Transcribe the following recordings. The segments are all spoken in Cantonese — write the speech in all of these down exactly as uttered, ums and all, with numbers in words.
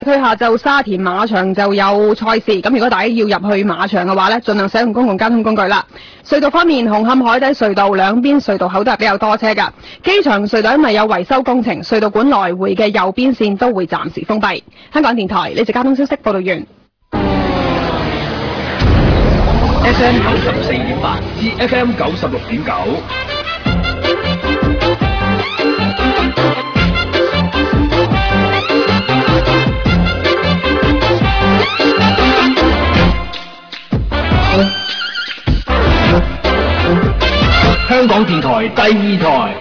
佢下晝沙田馬場就有賽事，咁如果大家要入去馬場嘅話呢，盡量使用公共交通工具啦。隧道方面，紅磡海底隧道兩邊隧道口都係比較多車㗎。機場隧道因為有維修工程，隧道管來回嘅右邊線都會暫時封閉。香港電台呢節交通消息報道完。 F M 九十四點八至 F M 九十六點九。香港電台第二台，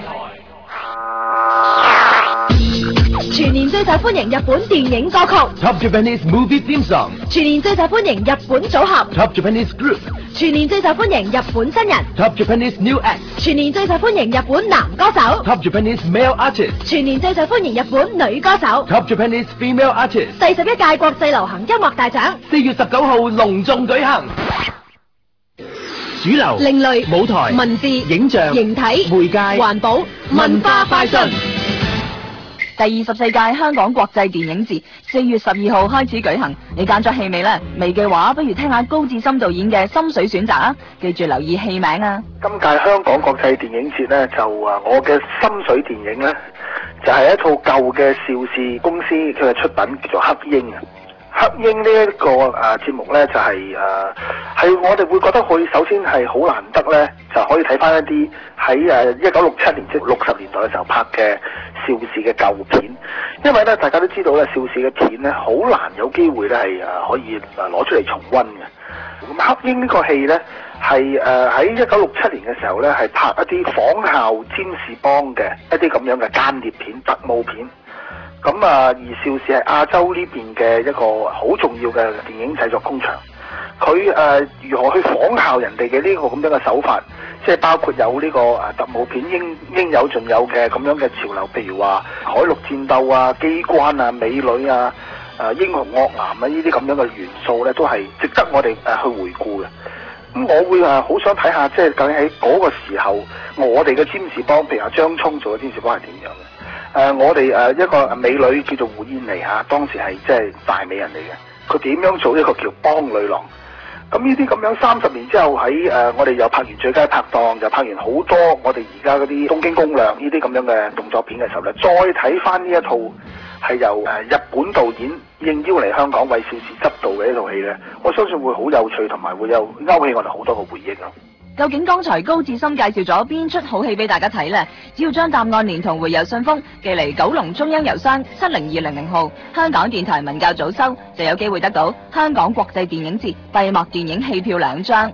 全年最受歡迎日本電影歌曲 Top Japanese Movie Theme Song， 全年最受歡迎日本組合 Top Japanese Group， 全年最受歡迎日本新人 Top Japanese New Act， 全年最受歡迎日本男歌手 Top Japanese Male Artist， 全年最受歡迎日本女歌手 Top Japanese Female Artist。 第十一屆國際流行音樂大獎四月十九號隆重舉行。主流、 另類、 舞台、 文字、 影像、 形體、 媒介、 環保、文化快訊。 第二十四屆香港國際電影節四月十二號開始舉行，你揀咗戲未呢？未嘅話，不如聽下高志森導演嘅心水選擇啊！記住留意戲名啊！ 今屆香港國際電影節呢，就啊，我嘅心水電影呢，就係、是、一套舊嘅邵氏公司佢嘅出品，叫做《黑鷹》啊。黑鷹呢一個誒節目呢，就係誒係我哋會覺得佢首先係好難得呢，就可以睇翻一啲喺誒一九六七年即六十年代嘅時候拍嘅邵氏嘅舊片，因為呢，大家都知道咧，邵氏嘅片呢，好難有機會呢係誒可以誒攞出嚟重溫嘅。咁黑鷹呢個戲呢，係誒喺一九六七年嘅時候呢，係拍一啲仿效占士邦嘅一啲咁樣嘅間諜片、特務片。咁啊，而邵氏係亞洲呢邊嘅一個好重要嘅電影製作工場，佢誒、呃、如何去仿效人哋嘅呢個咁樣嘅手法，即係包括有呢、這個誒、啊、特務片應應有盡有嘅咁樣嘅潮流，譬如話海陸戰鬥啊、機關啊、美女啊、誒、啊、英雄惡男啊呢啲咁樣嘅元素咧，都係值得我哋誒、啊、去回顧嘅。咁我會誒好想睇下，即係究竟喺嗰個時候，我哋嘅占士邦，譬如話張聰做嘅占士邦係點樣嘅？誒、呃，我哋誒、呃、一個美女叫做胡燕妮嚇，當時係即係大美人嚟嘅。佢點樣做一個叫邦女郎？咁呢啲咁樣三十年之後喺誒、呃，我哋又拍完最佳拍檔，又拍完好多我哋而家嗰啲東京攻略呢啲咁樣嘅動作片嘅時候咧，再睇翻呢一套係由誒、呃、日本導演應邀嚟香港為邵氏執導嘅一套戲咧，我相信會好有趣，同埋會有勾起我哋好多個回憶咯。 究竟剛才高志森介紹咗邊出好戲俾大家睇呢？只要將答案連同回郵信封寄嚟九龍中央郵箱七零二零零號，香港電台文教組收，就有機會得到香港國際電影節閉幕電影戲票兩張。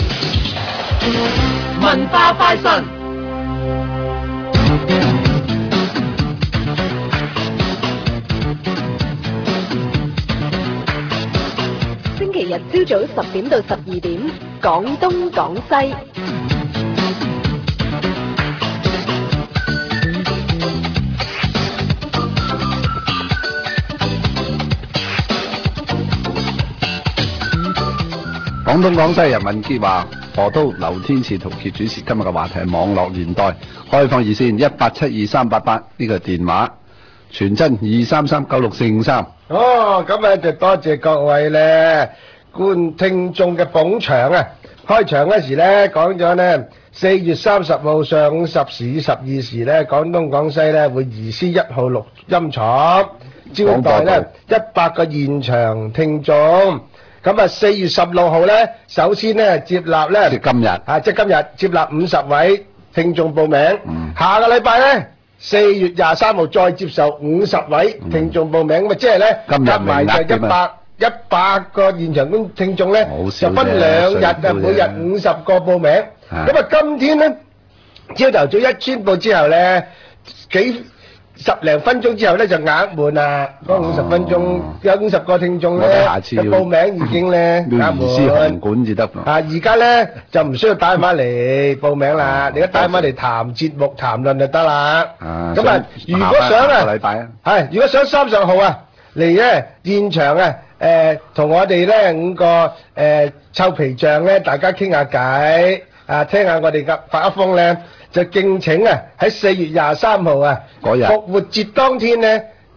文化快訊。 星期日朝早十點到十二點，廣東廣西。 廣東廣西人民結話，何都劉天賜陶傑主持。今日嘅話題係網絡年代，開放熱線一八七二三八八呢個電話，傳真二三三九六四五三。 哦，咁啊就多謝各位咧觀聽眾嘅捧場啊！開場嗰時咧講咗咧，四月三十號上午十時十二時咧，廣東廣西咧會移師一號錄音廠，招待咧一百個現場聽眾。咁啊，四月十六號咧，首先咧接納咧， 即今日啊，即今日接納五十位聽眾報名。嗯、下個禮拜咧，四月廿三號再接受五十位聽眾報名。咁啊、嗯，即係咧加埋就一百一百個現場觀聽眾咧，就分兩日啊，每日五十個報名。咁啊，今天咧朝頭早一宣佈之後咧，幾十零分鐘之後咧就額滿啦，嗰五十分鐘有五十個聽眾咧嘅報名已經咧額滿。要移師紅館至得。啊，而家咧就唔需要打電話嚟報名啦，你一打電話嚟談節目談論就得啦。咁啊，如果想啊，個禮拜啊，係如果想三十號啊嚟咧現場啊，誒同我哋咧五個誒臭皮匠咧，大家傾下偈啊，聽下我哋嘅發一封咧。就敬請啊！喺四月廿三號啊，復活節當天咧，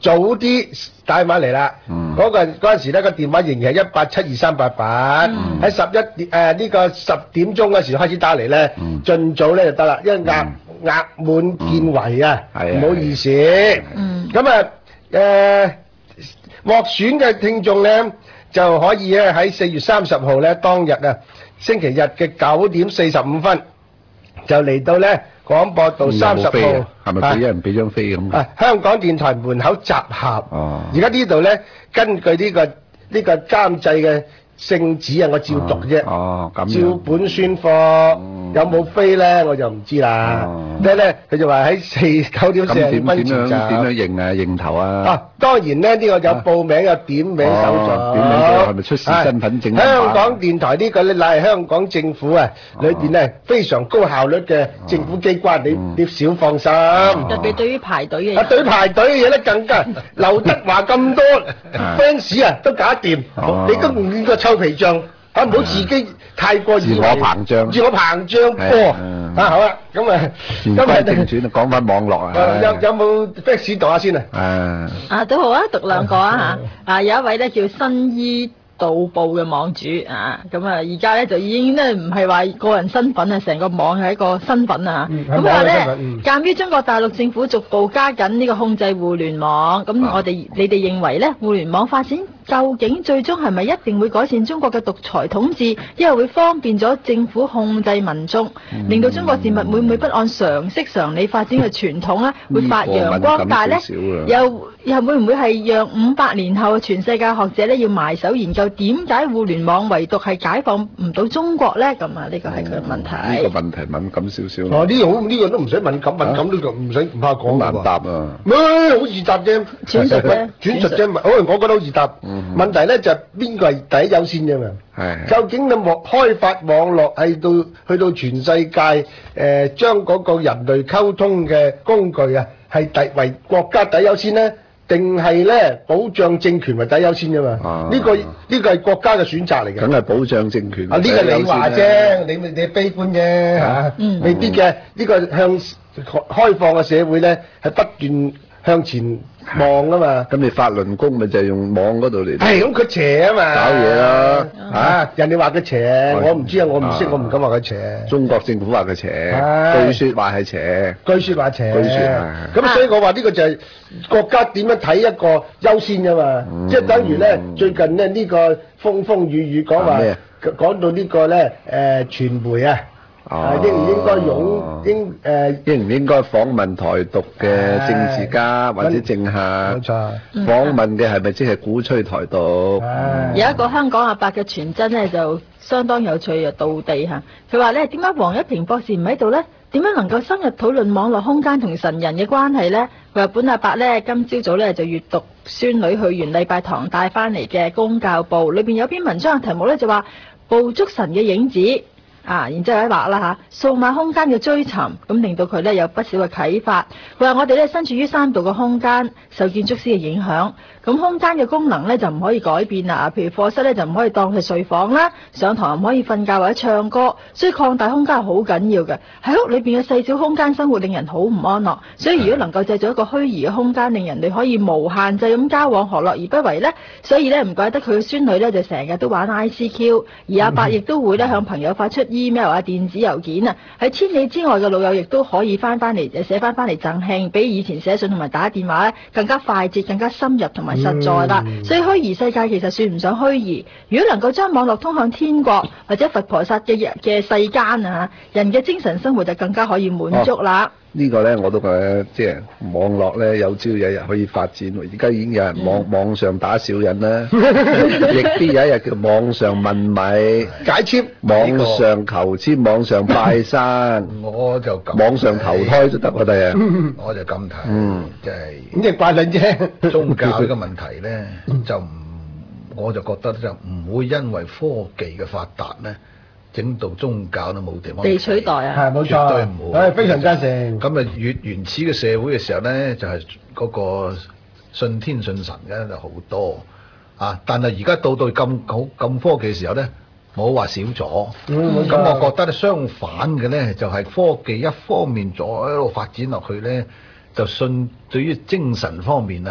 早啲帶埋嚟啦。嗰個嗰陣時咧個電話仍然係一八七二三八八，喺十一點誒呢個十點鐘嗰時開始打嚟咧，盡早咧就得啦，因為額額滿見圍啊，唔好意思。咁啊誒獲選嘅聽眾咧就可以咧喺四月三十號咧當日啊星期日嘅九點四十五分就嚟到咧廣播道三十號， 係咪俾一人俾張飛咁？ 啊，香港電台門口集合。 哦， 而家呢度咧，根據呢個呢個監製嘅聖旨啊，我照讀啫。 哦，咁樣照本宣課，有冇飛咧我就唔知啦。咩咧？佢就話喺四九點四十咁點點分前就樣點樣認啊認頭啊？ 啊，當然咧，呢個有報名有點名手續， 哦點名咗係咪出示身份證係香港電台呢個咧乃係香港政府啊裏邊咧非常高效率嘅政府機關，你你少放心。 特別對於排隊嘅啊， 人， 對排隊嘅嘢咧更加，劉德華咁多 fans 啊，都搞掂。 哦你都唔見個臭皮匠啊，唔好自己太過以為自我膨脹自我膨脹係波嗯啊！好啦，咁啊， 言歸正傳，講翻網絡啊。 有有冇 fax 讀下先啊？ 啊， 啊都好啊，讀兩個啊嚇，啊有一位咧叫新醫道報嘅網主啊，咁啊而家咧就已經咧唔係話個人身份啊，成個網係一個身份啊，咁佢話咧，鑑於中國大陸政府逐步加緊呢個控制互聯網，咁我哋你哋認為咧，互聯網發展究竟最終係咪一定會改善中國嘅獨裁統治，因為會方便咗政府控制民眾，令到中國事物會唔會不按常識常理發展嘅傳統咧，會發揚光大咧？又又會唔會係讓五百年後全世界學者咧要埋手研究點解互聯網唯獨係解放唔到中國咧？咁啊，呢個係佢嘅問題。 呢個問題敏感少少。 哦，呢個好，呢個都唔使敏感，敏感呢個唔使唔怕講。 好難答啊！ 咩好易答啫， 轉述啫轉述啫，可能我覺得好易答。問題咧就係邊個係第一優先啫嘛？ 係究竟你網開發網絡係到去到全世界誒，將嗰個人類溝通嘅工具啊，係第為國家第一優先咧？定係咧保障政權為第一優先啫嘛？呢個呢個係國家嘅選擇嚟嘅。 梗係保障政權。 啊，呢個你話啫，你你悲觀啫嚇，未必嘅。呢個向開放嘅社會咧，係不斷向前望啊嘛。 咁你法輪功咪就係用網嗰度嚟？ 係咁，佢邪啊嘛。 搞嘢啦嚇！人哋話佢邪，我唔知啊，我唔識，我唔敢話佢邪。 中國政府話佢邪，據説話係邪， 據説話邪。 據説係。 咁所以我話呢個就係國家點樣睇一個優先㗎嘛？即係等於咧，最近咧呢個風風雨雨講話講到呢個咧誒傳媒啊。啊，應唔應該擁應誒？ 應唔應該訪問台獨嘅政治家或者政客？ 冇錯， 訪問嘅係咪即係鼓吹台獨？ 有一個香港阿伯嘅傳真咧，就相當有趣啊！道地嚇，佢話咧點解黃一平博士唔喺度咧？點樣能夠深入討論網絡空間同神人嘅關係咧？佢話本阿伯咧今朝早咧就閲讀孫女去完禮拜堂帶翻嚟嘅公教報，裏邊有篇文章嘅題目咧就話捕捉神嘅影子。啊，然之後咧話啦嚇，數碼空間嘅追尋，咁令到佢咧有不少嘅啟發。佢話我哋咧身處於三度嘅空間，受建築師嘅影響。咁空間嘅功能咧就唔可以改變啦。譬如課室咧就唔可以當係睡房啦，上堂唔可以瞓覺或者唱歌，所以擴大空間係好緊要嘅。喺屋裏邊嘅細小空間生活令人好唔安樂，所以如果能夠製造一個虛擬嘅空間，令人哋可以無限制咁交往，何樂而不為呢？所以咧唔怪得佢嘅孫女咧就成日都玩 I C Q， 而阿伯亦都會咧向朋友發出 email 啊、電子郵件啊，喺千里之外嘅老友亦都可以翻翻嚟寫翻翻嚟贈慶，比以前寫信同埋打電話咧更加快捷、更加深入同埋實在啦。嗯、所以虛擬世界其實算唔上虛擬。如果能夠將網絡通向天國或者佛菩薩嘅嘅世間啊，人嘅精神生活就更加可以滿足啦。哦呢個呢，我都覺得即係網絡呢，有朝有日可以發展。而家已經有人網、嗯、網上打小人啦，亦必有一日叫網上問米解簽， 網上求簽，網上拜山， 我就咁網上投胎都得我哋啊！ 我就咁睇， 嗯， 即係咁即係拜論啫。 宗教呢個問題呢，就唔，我就覺得就唔會因為科技嘅發達呢。整到宗教都冇地方被取代啊！ 係冇錯， 絕對唔會。 係非常贊成。 咁啊，越原始嘅社會嘅時候咧，就係、是、嗰個信天信神嘅就好多啊。但係而家到到咁好咁科技嘅時候咧，冇話少咗。咁、嗯、我覺得咧，相反嘅咧，就係、是、科技一方面再一路發展落去咧，就信對於精神方面啊。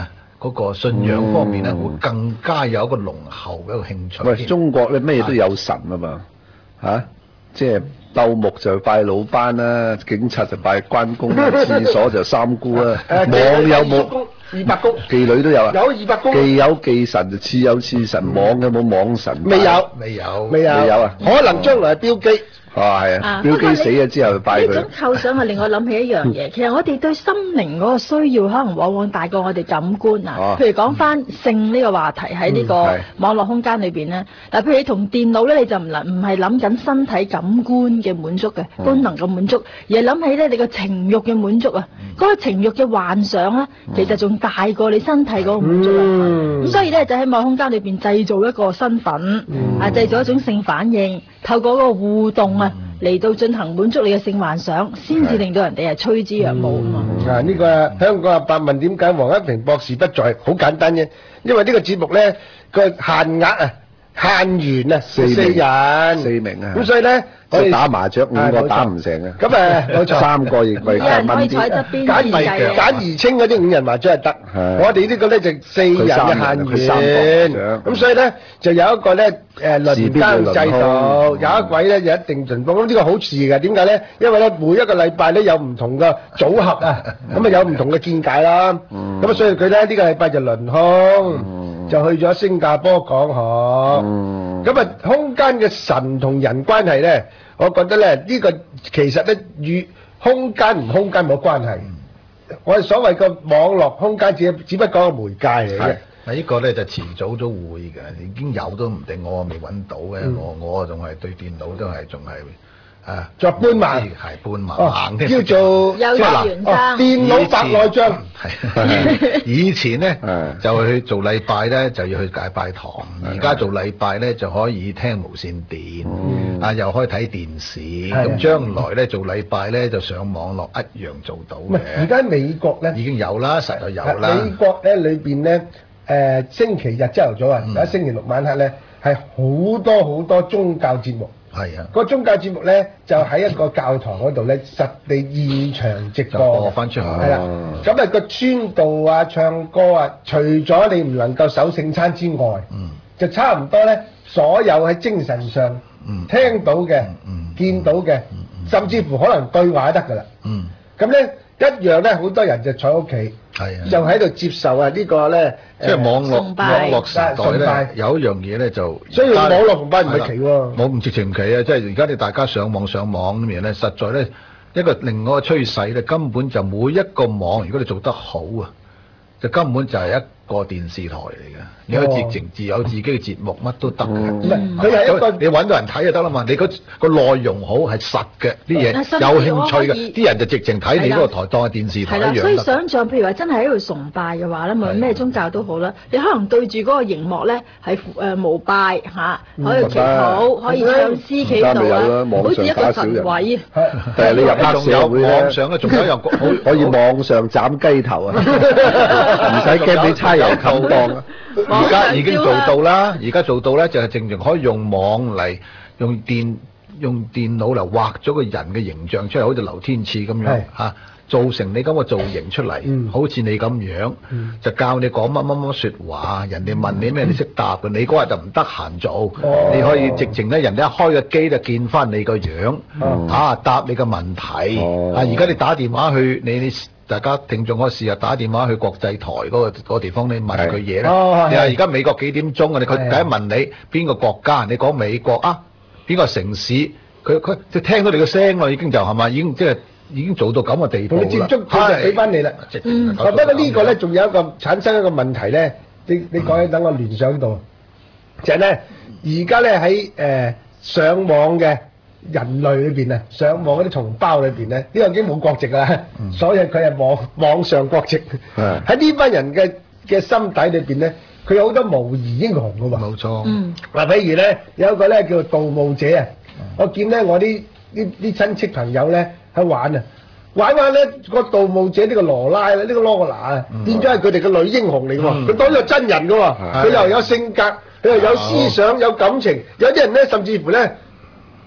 嗰個信仰方面咧，會更加有一個濃厚嘅一個興趣。 喂，中國咧咩都有神啊嘛，嚇，即係鬥木就拜魯班啦，警察就拜關公啦，廁所就三姑啦，網有冇？ 二百公妓女都有啊， 有二百公， 既有妓神就似有似神，網有冇網神？ 未有， 未有， 未有， 未有啊， 可能將來係標記。 啊，係啊，標基死咗之後拜佢。 呢種構想係令我諗起一樣嘢，其實我哋對心靈嗰個需要，可能往往大過我哋感官啊。譬如講翻性呢個話題喺呢個網絡空間裏邊咧，嗱，譬如你同電腦咧，你就唔能唔係諗緊身體感官嘅滿足嘅功能嘅滿足，而係諗起咧你個情慾嘅滿足啊。嗰個情慾嘅幻想咧，其實仲大過你身體嗰個滿足啊。咁所以咧，就喺網絡空間裏邊製造一個身份，啊，製造一種性反應，透過嗰個互動啊，嚟到進行滿足你嘅性幻想，先至令到人哋係趨之若鶩啊嘛。 啊，呢個香港阿伯問點解黃一平博士不在？好簡單啫，因為呢個節目咧個限額啊、限員啊，四人， 四名啊。 咁所以咧，我哋打麻雀五個打唔成啊。 咁誒，冇錯， 三個亦為人可以坐喺側邊簡簡簡而清嗰啲五人麻雀係得。我哋呢個咧就四人嘅限員。咁所以咧就有一個咧誒輪更制度，有一位咧就一定盡報。咁呢個好事嘅，點解咧？因為咧每一個禮拜咧有唔同嘅組合啊，咁啊有唔同嘅見解啦。咁啊所以佢咧呢個禮拜就輪空，就去咗新加坡講學。咁啊空間嘅神同人關係咧，我覺得咧呢個其實咧與空間唔空間冇關係。我哋所謂嘅網絡空間只只不過係媒介嚟嘅。 嗱，呢個咧就遲早都會嘅，已經有都唔定，我未揾到嘅。我我仲係對電腦都係仲係啊， 作搬盲係搬盲添， 叫做幼稚園生電腦白內障。 係以前咧就去做禮拜咧就要去解拜堂，而家做禮拜咧就可以聽無線電，啊又可以睇電視。咁將來咧做禮拜咧就上網絡一樣做到嘅。 而家美國咧已經有啦，實在有啦。 美國咧裏邊咧。誒星期日朝頭早啊，或者星期六晚黑咧，係好多好多宗教節目。 係啊， 個宗教節目咧就喺一個教堂嗰度咧，實地現場直播播翻出嚟。 係啦，咁啊個宣道啊、唱歌啊，除咗你唔能夠守聖餐之外，嗯，就差唔多咧，所有喺精神上聽到嘅、見到嘅，甚至乎可能對話都得㗎啦。嗯，咁咧一樣咧，好多人就坐喺屋企。係啊，就喺度接受啊呢個咧， 即係網絡網絡時代咧，有一樣嘢咧就， 所以網絡崇拜唔係奇喎， 冇唔直情唔奇啊！即係而家你大家上網上網咁樣咧，實在咧一個另外一個趨勢咧，根本就每一個網，如果你做得好啊，就根本就係一個電視台嚟嘅。你可以直情自有自己嘅節目，乜都得嘅。 佢係一個你揾到人睇就得啦嘛。你個個內容好係實嘅，啲嘢有興趣嘅，啲人就直情睇你嗰個台當係電視台一樣。 所以想像譬如話真係喺度崇拜嘅話咧，無論咩宗教都好啦，你可能對住嗰個熒幕咧係誒膜拜嚇，可以祈禱，可以唱詩祈禱啊，好似一個神位。 但係你入黑社會咧， 網上咧仲有一樣可以網上斬雞頭啊，唔使驚俾差人冚檔啊！ 而家已經做到啦，而家做到咧就係正正可以用網嚟用電用電腦嚟畫咗個人嘅形象出嚟，好似劉天賜咁樣嚇，做成你咁個造型出嚟，好似你咁樣，就教你講乜乜乜説話，人哋問你咩你識答嘅，你嗰日就唔得閒做，你可以直情咧，人哋一開個機就見翻你個樣，嚇答你個問題，啊而家你打電話去你你。大家聽眾可以試下打電話去國際台嗰個嗰個地方，你問佢嘢咧。你話而家美國幾點鐘啊？你佢第一問你邊個國家？你講美國啊？邊個城市？佢佢即係聽到你個聲咯，已經就係嘛？已經即係已經做到咁嘅地步啦。同你接觸佢就俾翻你啦。嗯，不過呢個咧仲有一個產生一個問題咧，你你講起等我聯想到，就係咧而家咧喺誒上網嘅。人類裏邊啊，上網嗰啲同胞裏邊咧，呢個已經冇國籍啦，所以佢係網網上國籍。喺呢班人嘅嘅心底裏邊咧，佢有好多模擬英雄噶喎。冇錯。嗯。嗱，譬如咧有一個咧叫做盜墓者啊，我見咧我啲啲啲親戚朋友咧喺玩啊，玩玩咧個盜墓者呢個羅拉咧，呢個羅拿啊，變咗係佢哋嘅女英雄嚟噶喎。佢當咗個真人噶喎，佢又有性格，佢又有思想，有感情。有啲人咧甚至乎咧。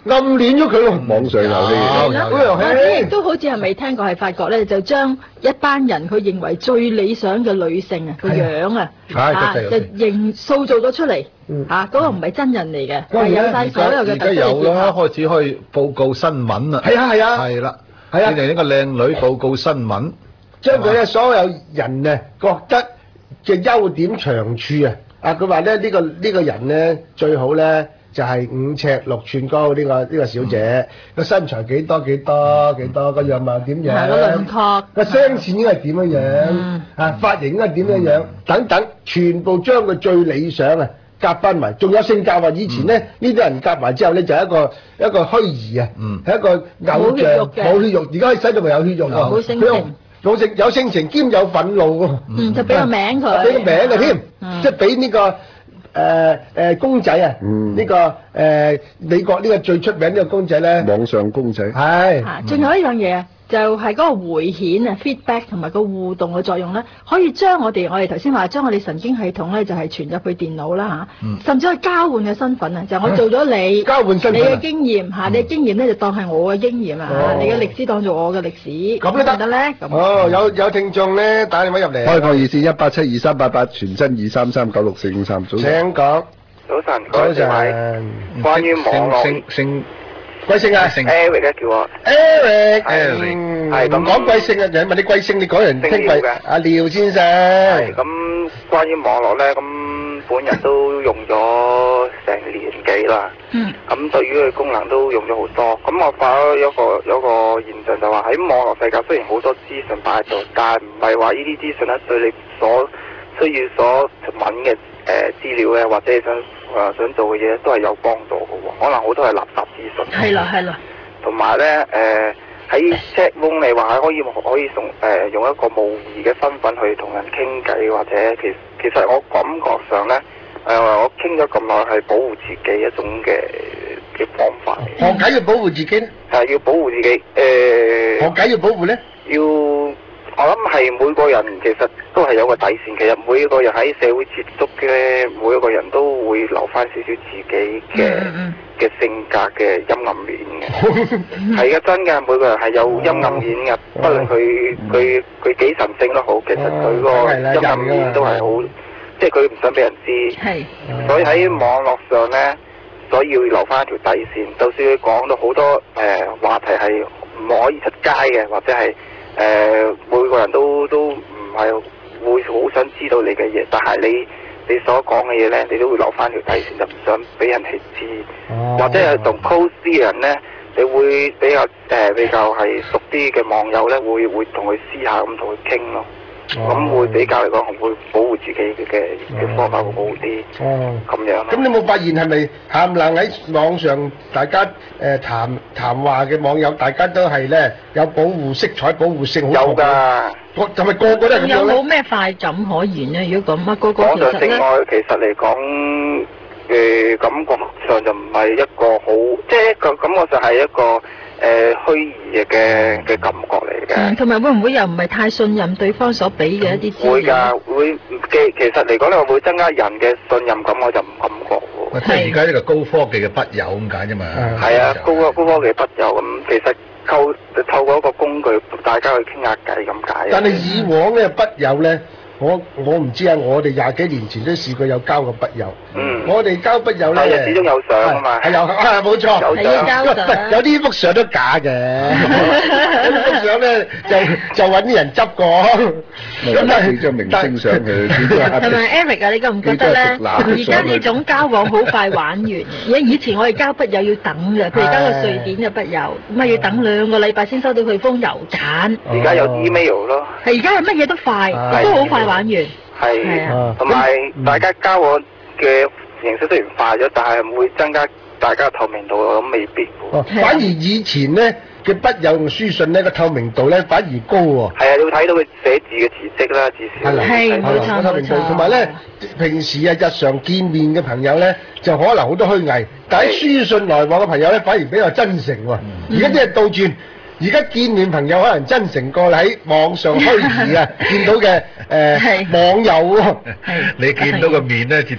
暗戀咗佢咯。 網上遊戲有有有或者亦都好似係未聽過係法國咧，就將一班人佢認為最理想嘅女性啊個樣啊，啊就認塑造咗出嚟嚇，嗰個唔係真人嚟嘅，係有晒所有嘅特而家有啦， 色嘅開始可以報告新聞啦。 係啊係啊， 係啦， 係啊你哋呢個靚女報告新聞， 將佢嘅所有人啊覺得嘅優點長處啊，啊佢話咧呢個呢個人咧最好咧就係五尺六寸高呢個呢個小姐，個身材幾多幾多幾多，個樣貌點樣， 係個輪廓， 個聲線應該係點樣樣，啊髮型應該係點樣樣，等等，全部將佢最理想啊夾翻埋，仲有性格啊！以前咧呢啲人夾埋之後咧就係一個一個虛擬啊，係一個偶像冇血肉，而家可以使到佢有血肉啊， 冇性情。 有性有性情兼有憤怒喎， 嗯，就俾個名佢， 俾個名佢添，即係俾呢個誒誒公仔啊，呢個誒美國呢個最出名呢個公仔咧， 網上公仔係。 啊，仲有一樣嘢啊，就係嗰個迴顯啊 feedback 同埋個互動嘅作用咧，可以將我哋我哋頭先話將我哋神經系統咧就係傳入去電腦啦嚇，甚至可以交換嘅身份啊，就我做咗你， 交換身份， 你嘅經驗嚇，你嘅經驗咧就當係我嘅經驗啊，你嘅歷史當做我嘅歷史， 咁都得得咧。 哦，有有聽眾咧打電話入嚟， 開放熱線一八七二三八八，傳真二三三九六四五三，早晨。 請講。 早晨， 早晨。 關於網絡姓姓貴姓啊 ？Eric 咧叫我。 Eric。 係。係咁。 唔講貴姓啊，人問你貴姓，你講人聽貴。阿廖先生。 係咁，關於網絡咧，咁本人都用咗成年幾啦。嗯。咁對於佢功能都用咗好多。咁我發咗有個有個現象就話喺網絡世界，雖然好多資訊擺喺度，但係唔係話呢啲資訊咧對你所需要所揾嘅誒資料咧，或者你想誒、呃、想做嘅嘢都係有幫助嘅喎。可能好多係垃圾資訊。 係啦，係啦。 同埋咧誒喺 chat room 你話可以可以從誒、呃、用一個模擬嘅身份去同人傾偈，或者其其實我感覺上咧誒、呃、我傾咗咁耐係保護自己一種嘅嘅方法。 何解要保護自己？ 係要保護自己誒。 何解要保護咧？ 要。我諗係每個人其實都係有個底線，其實每一個人喺社會接觸嘅每一個人都會留翻少少自己嘅嘅性格嘅陰暗面嘅，係嘅真嘅，每個人係有陰暗面嘅，不論佢佢佢幾神聖都好，其實佢個陰暗面都係好，即係佢唔想俾人知。係，所以喺網絡上咧，所以要留翻一條底線，就算佢講到好多誒話題係唔可以出街嘅，或者係。誒、呃、每個人都都唔係會好想知道你嘅嘢，但係你你所講嘅嘢咧，你都會留翻條底線，就唔想俾人去知。哦、或者係同 close 啲嘅人咧，你會比較誒、呃、比較係熟啲嘅網友咧，會會同佢私下咁同佢傾咯。咁、哦、會比較嚟講，會保護自己嘅嘅方法會好啲。哦，咁樣。 咁你冇發現係咪冚唪唥喺網上大家誒、呃、談談話嘅網友，大家都係咧有保護色彩、保護性好有㗎。 個係咪個個都係咁樣咧？ 有冇咩快感可言咧？如果咁啊，個個其實咧，性愛其實嚟講，誒、呃、感覺上就唔係一個好，即係一個感覺上係一個。誒虛擬嘅嘅感覺嚟嘅， 同埋會唔會又唔係太信任對方所俾嘅一啲資料？ 會㗎，會其其實嚟講咧，會增加人嘅信任感，我就唔感覺喎。 即係而家呢個高科技嘅筆友咁解啫嘛。 係啊，高高科技筆友咁，其實透透過一個工具，大家去傾下偈咁解。 但係以往嘅筆友咧。我我唔知啊！我哋廿幾年前都試過有交過筆友。嗯。我哋交筆友咧， 始終有相啊嘛。 係有啊，冇錯。 有相。 有啲幅相都假嘅。有啲幅相咧就就揾啲人執過。 咁但係張明星相佢。 同埋 Eric 啊，你覺唔覺得咧？而家呢種交往好快玩完嘅。以前我哋交筆友要等嘅，譬如交個瑞典嘅筆友，咁啊要等兩個禮拜先收到佢封郵簡。 而家有 email 咯。 係而家係乜嘢都快，都好快。玩完係，同埋大家交往嘅形式雖然快咗，但係會增加大家嘅透明度，我諗未必。 反而以前咧嘅筆友用書信咧個透明度咧反而高喎。係啊，你要睇到佢寫字嘅字跡啦，至少係冇錯冇錯。 同埋咧，平時啊日常見面嘅朋友咧，就可能好多虛偽，但係書信來往嘅朋友咧，反而比較真誠喎。而家啲係倒轉。而家見面朋友可能真誠過喺網上虛擬啊見到嘅誒網友喎。 你見到個面咧，至到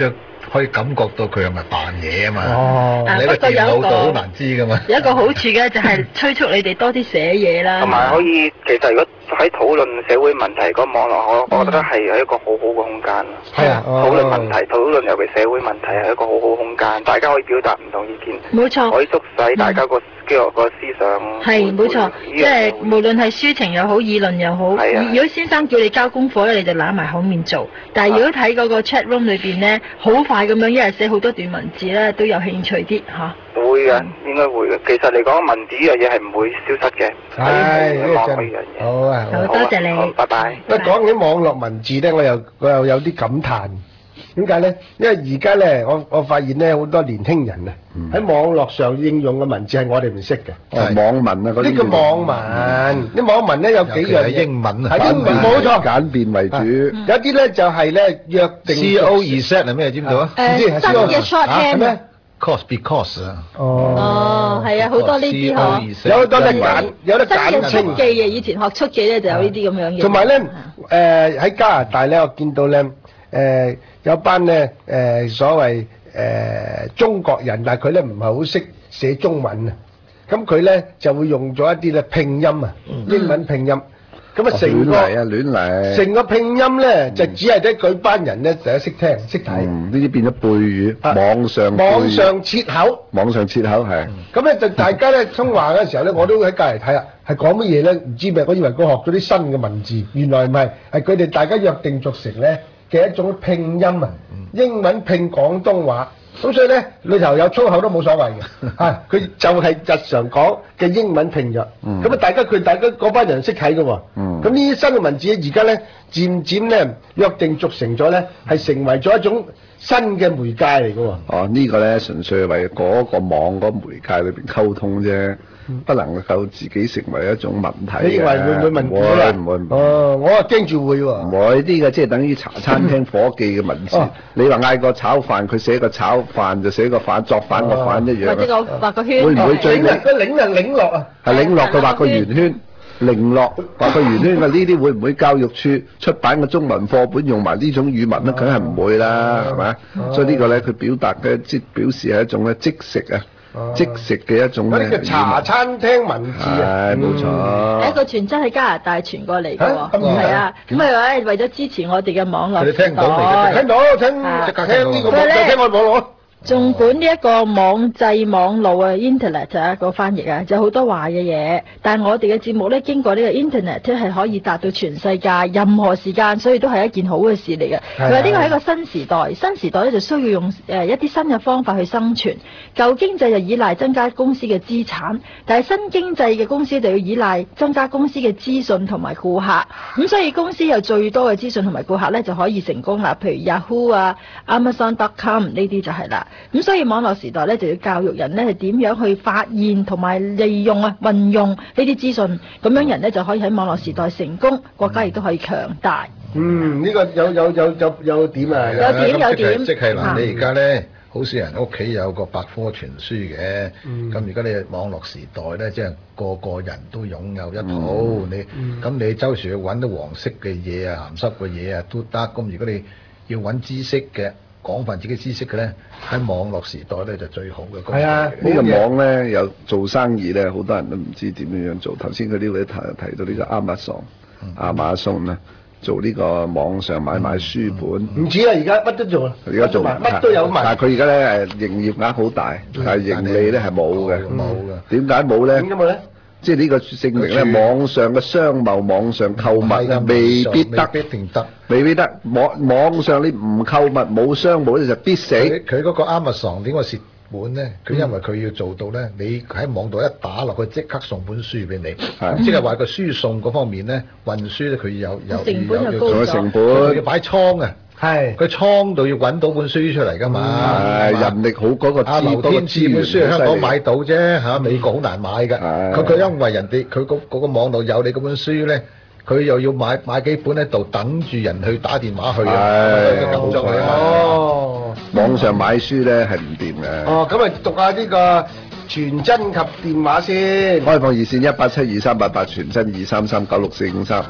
可以感覺到佢係咪扮嘢啊嘛。 哦， 你喺個電腦度好難知噶嘛。 有一個好處嘅就係催促你哋多啲寫嘢啦。 同埋可以，其實如果喺討論社會問題嗰個網絡，我我覺得係一個好好嘅空間。 係啊， 討論問題、討論尤其社會問題係一個好好空間，大家可以表達唔同意見。 冇錯， 可以促使大家個個個思想。 係冇錯，即係無論係抒情又好，議論又好。如果先生叫你交功課咧，你就揦埋口面做。但係如果睇嗰個 chat room 裏邊咧，好快咁樣一日寫好多段文字咧，都有興趣啲嚇。 會嘅，應該會嘅。其實嚟講，文字呢樣嘢係唔會消失嘅。 係呢個真呢樣嘢。 好啊， 好多謝你， 拜拜。 不過講起網絡文字咧，我又我又有啲感嘆。點解咧？因為而家咧，我我發現咧，好多年輕人啊，喺網絡上應用嘅文字係我哋唔識嘅。 係網民啊，嗰啲呢個網民，啲網民咧有幾樣嘢英文啊， 係英文冇錯， 簡便為主。 有啲咧就係咧約定 C O Z 係咩？知唔知道啊？ 誒新嘅 shorthand 啊。 Cause because 啊。 哦，係啊，好多呢啲嗬。 有好多得揀，有得揀。 新嘅速記嘅，以前學速記咧就有呢啲咁樣嘅。 同埋咧，誒喺加拿大咧，我見到咧，誒有班咧誒所謂誒中國人，但係佢咧唔係好識寫中文啊。咁佢咧就會用咗一啲咧拼音啊，英文拼音。咁啊，成個亂嚟啊，亂嚟。 成個拼音咧就只係得佢班人咧第一識聽識睇。 呢啲變咗背語，網上網上切口。 網上切口係。 咁咧就大家咧通話嘅時候咧，我都喺隔離睇下，係講乜嘢咧？唔知咩，我以為佢學咗啲新嘅文字，原來唔係，係佢哋大家約定俗成咧嘅一種拼音啊，英文拼廣東話。咁所以咧，裏頭有粗口都冇所謂嘅，嚇佢就係日常講嘅英文拼咗。咁啊，大家佢大家嗰班人識睇嘅喎。咁呢啲新嘅文字而家咧，漸漸咧約定俗成咗咧，係成為咗一種新嘅媒介嚟嘅喎。 哦，呢個咧純粹係為嗰個網嗰媒介裏邊溝通啫。不能夠自己成為一種文體嘅。 你認為會唔會文體啊？ 唔會唔會。 哦，我啊驚住會喎。 唔會啲嘅，即係等於茶餐廳伙記嘅文字。你話嗌個炒飯，佢寫個炒飯就寫個飯，作反個反一樣。 或者個畫個圈。 會唔會最尾個領啊領落啊？ 係領落佢畫個圓圈，零落畫個圓圈嘅呢啲會唔會教育處出版嘅中文課本用埋呢種語文咧？梗係唔會啦，係咪？所以呢個咧佢表達嘅即表示係一種咧即食啊。即食嘅一種咧， 嗰啲叫茶餐廳文字啊， 係冇錯。 係一個傳真喺加拿大傳過嚟嘅喎，係啊，咁啊為為咗支持我哋嘅網絡時代， 聽到聽到聽聽呢個網聽我網絡。 縱管呢一個網際網路啊 ，Internet 啊個翻譯啊，就好多壞嘅嘢。但係我哋嘅節目咧，經過呢個 Internet 即係可以達到全世界任何時間，所以都係一件好嘅事嚟嘅。佢話呢個係一個新時代，新時代咧就需要用誒一啲新嘅方法去生存。舊經濟就依賴增加公司嘅資產，但係新經濟嘅公司就要依賴增加公司嘅資訊同埋顧客。咁所以公司有最多嘅資訊同埋顧客咧就可以成功啦。譬如 Yahoo 啊、Amazon dot com 呢啲就係啦。咁所以網絡時代咧就要教育人咧係點樣去發現同埋利用啊運用呢啲資訊，咁樣人咧就可以喺網絡時代成功，國家亦都可以強大。 嗯，呢、這個有有有有有點啊， 有點有點。 即係嗱，你而家咧好少人屋企有個百科全書嘅，咁而家你網絡時代咧，即係個個人都擁有一套，嗯、你咁、嗯、你周時去揾到黃色嘅嘢啊、鹹濕嘅嘢啊都得，咁如果你要揾知識嘅。廣泛自己知識嘅咧，喺網絡時代咧就最好嘅。 係啊， 呢個網咧有做生意咧，好多人都唔知點樣樣做。頭先佢呢位提提到呢個亞馬遜，亞馬遜咧做呢個網上買賣書本。 唔止啊，而家乜都做啊， 而家做乜都有賣。 但係佢而家咧誒營業額好大，但係盈利咧係冇嘅。 冇嘅。 點解冇咧？ 點解冇咧？ 即係呢個證明咧，網上嘅商貿、網上購物未必得， 未必定得， 未必得。網網上你唔購物冇商務咧就必死。 佢嗰個 Amazon 點解蝕本咧？佢因為佢要做到咧，你喺網度一打落去，即刻送本書俾你。即係話個輸送嗰方面咧，運輸咧佢有有成本又高咗，成本要擺倉啊。係，佢倉度要揾到本書出嚟噶嘛？ 係人力好嗰個啊，劉天賜本書喺香港買到啫嚇，美國好難買㗎。佢佢因為人哋佢嗰嗰個網度有你嗰本書咧，佢又要買買幾本喺度等住人去打電話去啊，咁就係哦。 網上買書咧係唔掂嘅。 哦，咁啊讀下呢個傳真及電話先。 開放熱線一八七二三八八，傳真二三三九六四五三。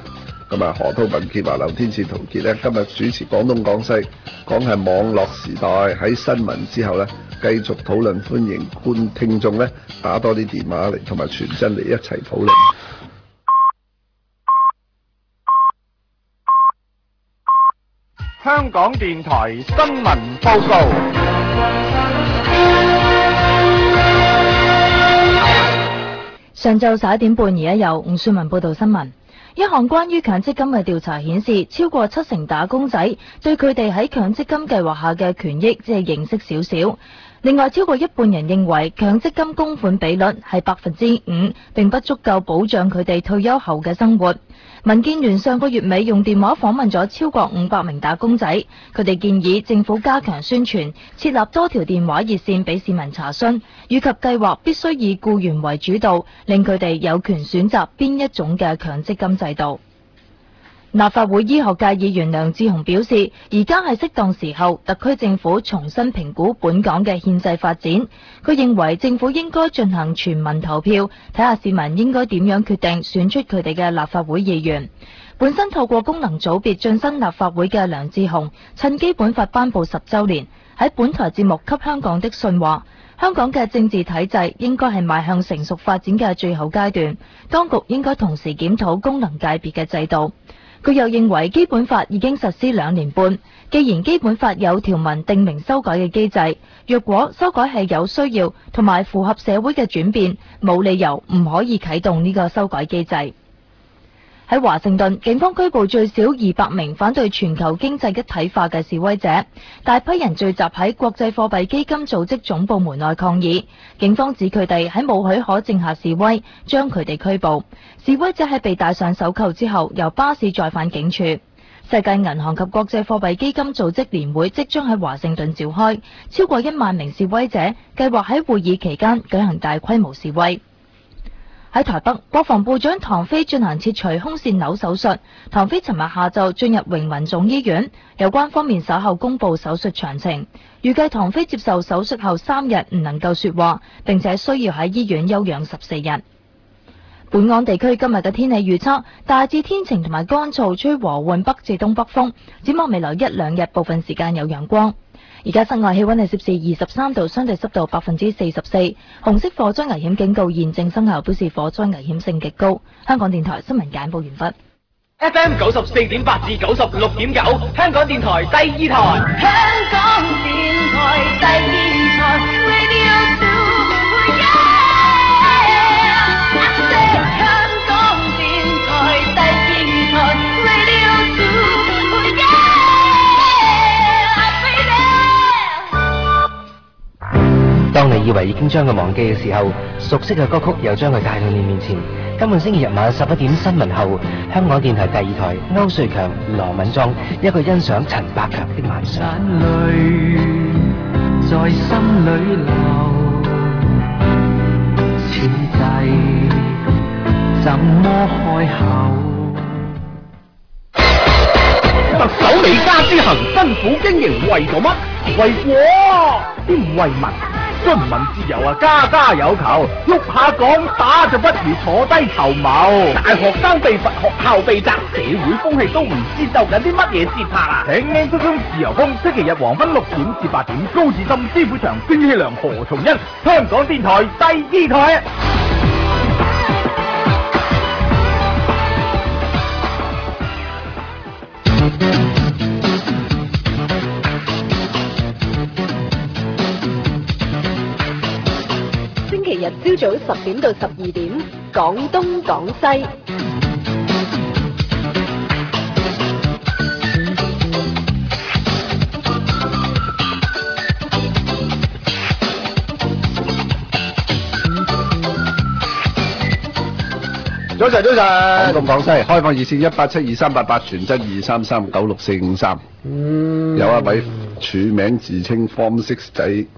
咁啊，何濤、文傑華、劉天賜、陶傑咧，今日主持廣東廣西，講係網絡時代。喺新聞之後咧，繼續討論，歡迎觀聽眾咧打多啲電話嚟，同埋傳真嚟一齊討論。 香港電台新聞報告。 上晝十一點半，而家有吳雪文報道新聞。一項關於強積金嘅調查顯示，超過七成打工仔對佢哋喺強積金計劃下嘅權益只係認識少少。另外，超過一半人認為強積金供款比率係百分之五，並不足夠保障佢哋退休後嘅生活。民建聯上個月尾用電話訪問咗超過五百名打工仔，佢哋建議政府加強宣傳，設立多條電話熱線俾市民查詢，以及計劃必須以僱員為主導，令佢哋有權選擇邊一種嘅強積金制度。立法會醫學界議員梁智鴻表示，而家係適當時候，特區政府重新評估本港嘅憲制發展。佢認為政府應該進行全民投票，睇下市民應該點樣決定選出佢哋嘅立法會議員。本身透過功能組別晉身立法會嘅梁智鴻，趁基本法頒布十週年，喺本台節目《給香港的信》話，香港嘅政治體制應該係邁向成熟發展嘅最後階段，當局應該同時檢討功能界別嘅制度。佢又認為基本法已經實施兩年半，既然基本法有條文定明修改嘅機制，若果修改係有需要同埋符合社會嘅轉變，冇理由唔可以啟動呢個修改機制。喺華盛頓，警方拘捕最少二百名反對全球經濟一體化嘅示威者，大批人聚集喺國際貨幣基金組織總部門內抗議。警方指佢哋喺冇許可證下示威，將佢哋拘捕。示威者喺被戴上手銬之後，由巴士載返警署。世界銀行及國際貨幣基金組織年會即將喺華盛頓召開，超過一萬名示威者計劃喺會議期間舉行大規模示威。喺台北，國防部長唐飛進行切除胸腺瘤手術。唐飛尋日下晝進入榮民總醫院，有關方面稍後公布手術詳情。預計唐飛接受手術後三日唔能夠說話，並且需要喺醫院休養十四日。本港地區今日嘅天氣預測大致天晴同埋乾燥，吹和緩北至東北風。展望未來一兩日，部分時間有陽光。而家室外氣溫係攝氏二十三度，相對濕度百分之四十四。紅色火災危險警告現正生效，表示火災危險性極高。香港電台新聞簡報完畢。 F M 九十四點八至九十六點九，香港電台第二台。 香港電台第二台 Radio Two， yeah！ I said 香港電台第二台 Radio Two， yeah！ 當你以為已經將佢忘記嘅時候，熟悉嘅歌曲又將佢帶到你面前。今個星期日晚十一點新聞後，香港電台第二台歐瑞強、羅敏莊一個欣賞陳百強的晚上。 眼淚在心裏流，此際怎麼開口？ 特首李家之行辛苦經營為咗乜？為國兼為民。軍民自由啊，家家有求。喐下講打就不如坐低籌謀。大學生被罰，學校被責，社會風氣都唔知就緊啲乜嘢節拍啊！聽聽出中自由風，星期日黃昏六點至八點，高志森、師傅長、孫希良、何重恩，香港電台第二台。 星期日朝早十點到十二點，廣東廣西。 早晨，早晨。 廣東廣西開放熱線一八七二三八八，傳真二三三九六四五三。 嗯， 有一位署名自稱方式仔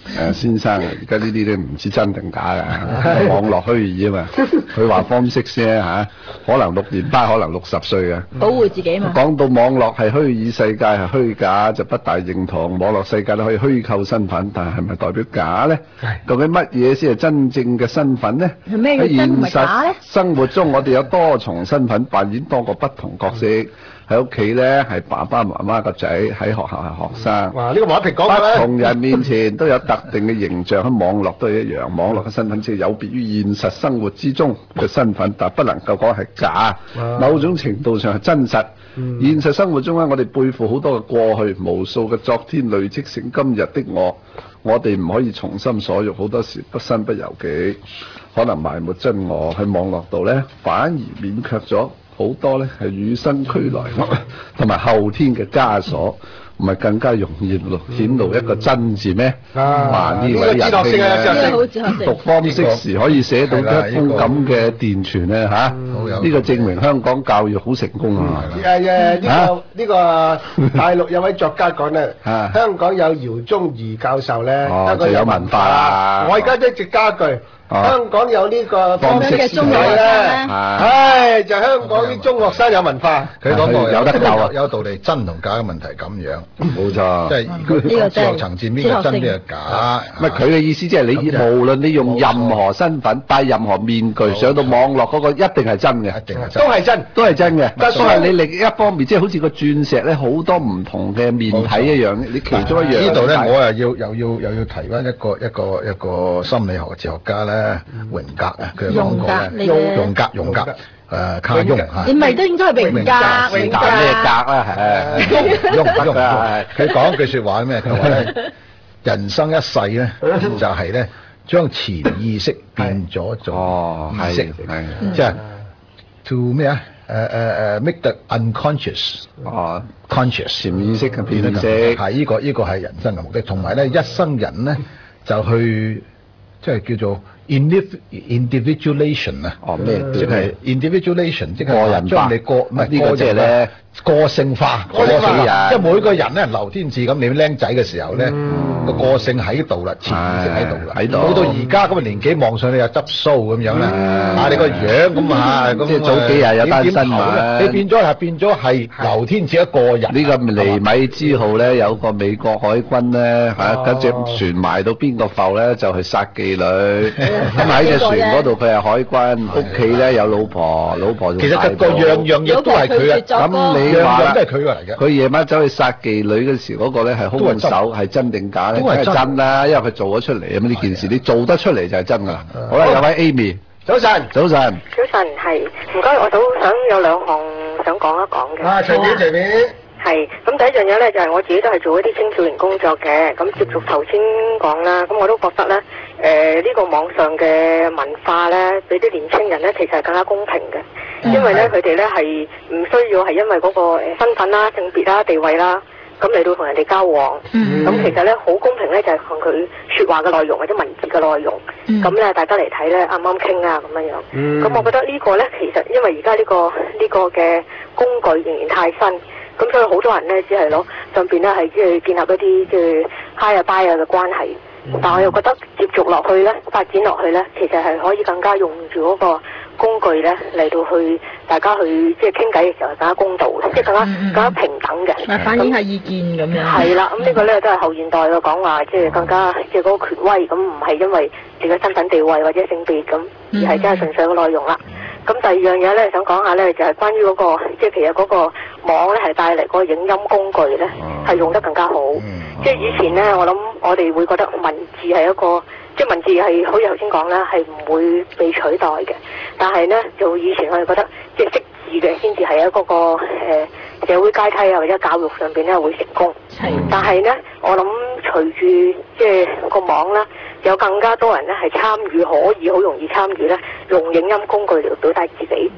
誒先生，而家呢啲咧唔知真定假㗎，網絡虛擬啊嘛。佢話方式啫嚇，可能六年班，可能六十歲嘅。 保護自己嘛。 講到網絡係虛擬世界係虛假，就不大認同。網絡世界都可以虛構身份，但係係咪代表假呢？究竟乜嘢先係真正嘅身份呢？ 係咩叫真唔係假呢？ 生活中我哋有多重身份，扮演多個不同角色。喺屋企咧係爸爸媽媽個仔，喺學校係學生。 哇！呢個馬評講嘅咧， 不同人面前都有特定嘅形象，喺網絡都係一樣。網絡嘅身份即係有別於現實生活之中嘅身份，但不能夠講係假。某種程度上係真實。現實生活中咧，我哋背負好多嘅過去，無數嘅昨天累積成今日的我。我哋唔可以從心所欲，好多時不身不由己，可能埋沒真我喺網絡度咧，反而勉強咗。好多咧係與生俱來同埋後天嘅枷鎖，唔係更加容易顯露一個真字咩？啊！呢位仁兄咧，讀方式時可以寫到一封咁嘅電傳咧嚇，呢個證明香港教育好成功啊！ 誒誒，呢個呢個大陸有位作家講咧，香港有饒宗頤教授咧，香港有文化啦。我而家一直加句。香港有呢個方式嘅中學生咧，唉，就香港啲中學生有文化。 佢講過有得救啊，有道理，真同假嘅問題咁樣， 冇錯。 即係呢個哲學層次，邊個真邊個假？ 唔係佢嘅意思，即係你無論你用任何身份戴任何面具上到網絡嗰個，一定係真嘅， 一定係真， 都係真， 都係真嘅。但係你另一方面，即係好似個鑽石咧，好多唔同嘅面體一樣，你其中一樣。 呢度咧，我又要又要又要提翻一個一個一個心理學嘅哲學家咧。榮格啊，佢講過咧，榮格榮格誒卡翁嚇， 你咪都應該係榮格，榮格咩格啦？係翁翁翁，佢講句説話咩？佢話咧，人生一世咧就係咧將潛意識變咗做意識，即係 to 咩啊？誒誒誒 make the unconscious 哦 conscious 潛意識嘅變質， 係呢個呢個係人生嘅目的，同埋咧一生人咧就去即係叫做。individuation 啊， 哦咩？ 即係 individuation，即係個人將你個唔係呢個即係咧個性化， 個性化， 即係每個人咧，劉天賜咁，你僆仔嘅時候咧，個個性喺度啦，潛意識喺度啦， 喺度。 到到而家咁嘅年紀望上你又執鬚咁樣啦，啊你個樣咁啊， 即係早幾日有單新聞， 你變咗係變咗係劉天賜一個人。 呢個尼米茲號咧有個美國海軍咧嚇，跟隻船埋到邊個埠咧就去殺妓女。咁喺隻船嗰度，佢係海軍，屋企咧有老婆，老婆其實個個樣樣嘢都係佢嘅。 咁你話啦， 都係佢嚟嘅。 佢夜晚走去殺妓女嗰時，嗰個咧係兇手，係真定假咧？都係真啦，因為佢做咗出嚟啊嘛！呢件事你做得出嚟就係真噶啦。好啦，有位 Amy， 早晨， 早晨， 早晨係，唔該，我都想有兩項想講一講嘅。 啊，隨便隨便。 係，咁第一樣嘢咧就係、是、我自己都係做一啲青少年工作嘅，咁接續頭先講啦，咁我都覺得咧，誒、呃、呢、這個網上嘅文化咧，俾啲年青人咧其實係更加公平嘅，嗯、因為咧佢哋咧係唔需要係因為嗰個誒身份啦、性別啦、地位啦，咁嚟到同人哋交往，咁、嗯、其實咧好公平咧就係看佢說話嘅內容或者文字嘅內容，咁咧、嗯、大家嚟睇咧啱啱傾啊咁樣樣，咁、嗯、我覺得呢個咧其實因為而家呢個呢、這個嘅工具仍然太新。咁所以好多人咧，只係攞上邊咧係即係建立一啲即係 high 啊 buy 啊嘅關係，但我又覺得接續落去咧，發展落去咧，其實係可以更加用住嗰個工具咧嚟到去大家去即係傾偈嘅時候更加公道，即係更加更加平等嘅。 反映下意見咁樣。 係啦，咁呢個咧都係後現代嘅講話，即係更加即係嗰個權威，咁唔係因為自己身份地位或者性別咁，而係真係純粹嘅內容啦。咁第二樣嘢咧，想講下咧，就係關於嗰個，即係其實嗰個網咧係帶嚟嗰個影音工具咧，係用得更加好。即係以前咧，我諗我哋會覺得文字係一個，即係文字係好似頭先講啦，係唔會被取代嘅。但係咧，就以前我哋覺得，即係識字嘅先至係喺嗰個誒社會階梯啊或者教育上邊咧會成功。係。但係咧，我諗隨住即係個網啦。有更加多人咧係參與，可以好容易參與咧，用影音工具嚟表達自己。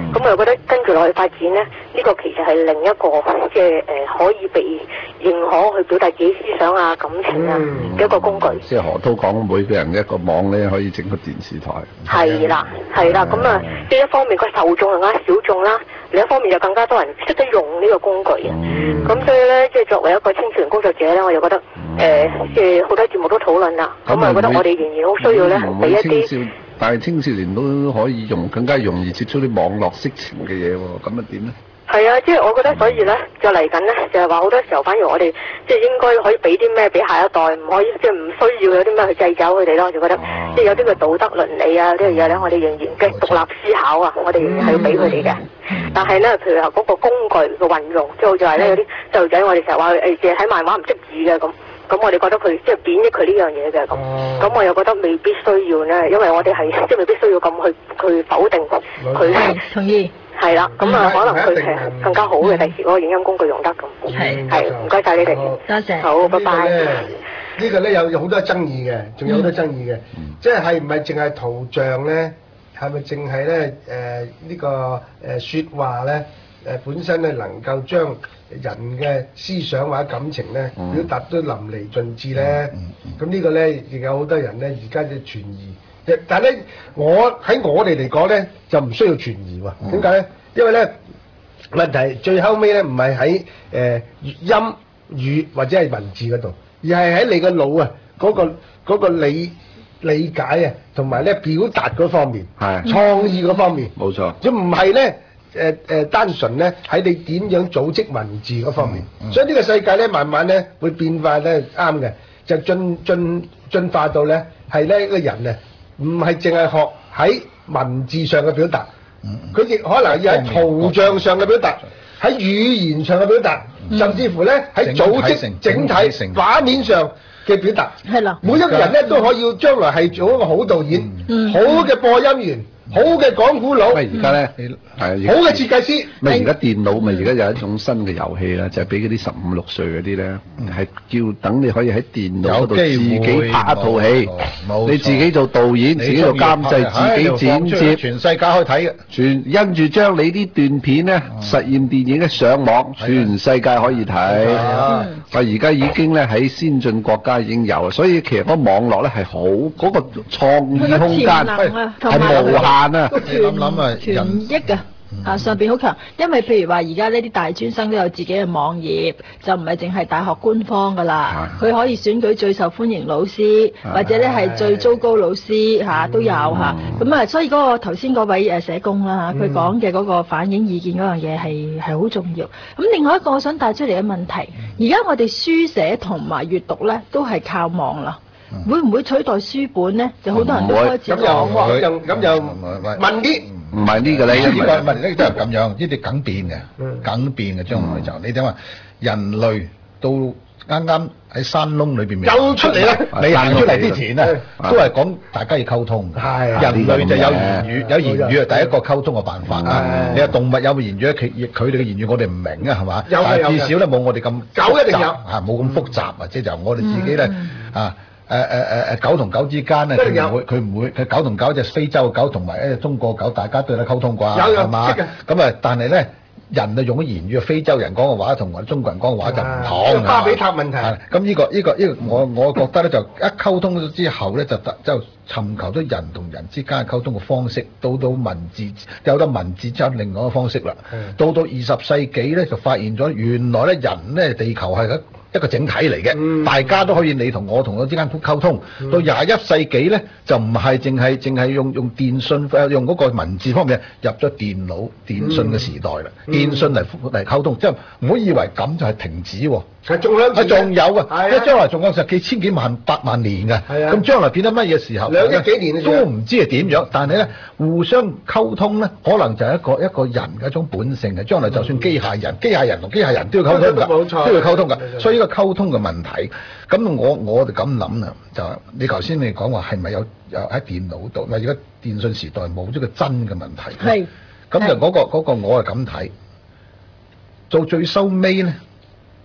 咁我又覺得跟住落去發展咧，呢個其實係另一個即係誒可以被認可去表達自己思想啊、感情啊嘅一個工具。 即係何濤講，每個人一個網咧，可以整個電視台。 係啦，係啦，咁啊，即係一方面個受眾更加小眾啦，另一方面就更加多人識得用呢個工具啊。咁所以咧，即係作為一個青少年工作者咧，我就覺得誒，即係好多節目都討論啦。咁我覺得我哋仍然好需要咧，俾一啲。 但係青少年都可以用更加容易接觸啲網絡色情嘅嘢喎，咁啊點咧？ 係啊，即係我覺得，所以咧就嚟緊咧，就係話好多時候，反而我哋即係應該可以俾啲咩俾下一代，唔可以即係唔需要有啲咩去掣肘佢哋咯。我就覺得即係有啲嘅道德倫理啊呢樣嘢咧，我哋仍然嘅獨立思考啊，我哋仍然係要俾佢哋嘅。但係咧，譬如話嗰個工具嘅運用，即係好似話咧有啲細路仔，我哋成日話誒，淨係睇漫畫唔識字嘅咁。咁我哋覺得佢即係貶抑佢呢樣嘢嘅咁，咁、哦、我又覺得未必需要咧，因為我哋係即係未必需要咁去去否定佢。 同意。係啦，咁啊可能佢係更加好嘅，第時嗰個影音工具用得咁。係係，唔該晒你哋。 多謝。 好，拜拜。 呢個咧有有好多爭議嘅，仲有好多爭議嘅，嗯、即係係唔係淨係圖像咧？係咪淨係咧？誒、呃、呢、呢個誒説、呃、話咧？誒、呃、本身咧能夠將人嘅思想或者感情咧、嗯、表達都淋漓盡致咧，咁、嗯嗯嗯、呢個咧亦有好多人咧而家就存疑，但係咧我喺我哋嚟講咧就唔需要存疑喎。點解咧？因為咧問題最後尾咧唔係喺誒音語或者係文字嗰度，而係喺你個腦啊嗰個嗰個理理解啊同埋咧表達嗰方面，係創意嗰方面，冇錯，即唔係咧。誒誒、呃，單純咧喺你點樣組織文字嗰方面，嗯嗯、所以呢個世界咧慢慢咧會變化咧啱嘅，就進進進化到咧係咧一個人啊，唔係淨係學喺文字上嘅表達，佢亦、嗯、可能要喺圖像上嘅表達，喺語言上嘅表達，嗯、甚至乎咧喺組織整體畫面上嘅表達。係啦，每一個人咧都可以將來係做一個好導演、嗯、好嘅播音員。好嘅講古佬， 咪而家咧係好嘅設計師。 咪而家電腦咪而家有一種新嘅遊戲啦，就係俾嗰啲十五六歲嗰啲咧，係叫等你可以喺電腦嗰度自己拍一套戲，你自己做導演，自己做監製，自己剪接， 全世界可以睇嘅。 全因住將你啲段片咧，實驗電影咧上網，全世界可以睇。啊，而家已經咧喺先進國家已經有，所以其實嗰網絡咧係好嗰個創意空間係無限。 個團團益啊！啊上邊好強，因為譬如話而家呢啲大專生都有自己嘅網頁，就唔係淨係大學官方噶啦，佢可以選舉最受歡迎老師，或者咧係最糟糕老師嚇都有嚇。咁啊，所以嗰個頭先嗰位誒社工啦，佢講嘅嗰個反映意見嗰樣嘢係係好重要。咁另外一個我想帶出嚟嘅問題，而家我哋書寫同埋閱讀咧都係靠網啦。會唔會取代書本咧？就好多人都開始講喎。 咁咁又問啲， 唔係呢個咧， 呢個問呢都係咁樣，呢啲梗變嘅，梗變嘅將來就你點話？人類到啱啱喺山窿裏邊又出嚟啦！ 你行出嚟之前啊，都係講大家要溝通。係人類就有言語，有言語係第一個溝通嘅辦法啊！你話動物有言語，佢佢哋嘅言語我哋唔明啊，係嘛？有嘅有嘅。至少咧冇我哋咁狗一定有啊，冇咁複雜啊！即係就我哋自己咧啊。誒誒誒誒狗同狗之間咧，佢唔會佢唔會佢狗同狗隻非洲嘅狗同埋一隻中國狗，大家都有得溝通啩，係嘛？咁啊，但係咧人啊用咗言語，非洲人講嘅話同埋中國人講嘅話就唔同。 巴比塔問題。 咁呢個呢個呢個我我覺得咧就一溝通咗之後咧就就尋求咗人同人之間嘅溝通嘅方式，到到文字有得文字之後另外一個方式啦。到到二十世紀咧就發現咗原來咧人咧地球係一一個整體嚟嘅，嗯、大家都可以你同我同我之間溝通。嗯、到廿一世紀咧，就唔係淨係淨係用用電信用嗰個文字方面入咗電腦電信嘅時代啦。嗯、電信嚟嚟溝通，即係唔好以為咁就係停止喎。 係仲有， 係仲有啊！因為將來仲有成幾千幾萬百萬年嘅。係啊。咁將來變得乜嘢時候？ 兩億幾年都唔知係點樣。但係咧，互相溝通咧，可能就係一個一個人嘅一種本性嘅。將來就算機械人，機械人同機械人都要溝通㗎，冇錯，都要溝通㗎。所以呢個溝通嘅問題，咁我我哋咁諗啊，就你頭先你講話係咪有有喺電腦度？嗱，而家電信時代冇咗個真嘅問題。係。咁就嗰個嗰個我係咁睇，做最收尾咧。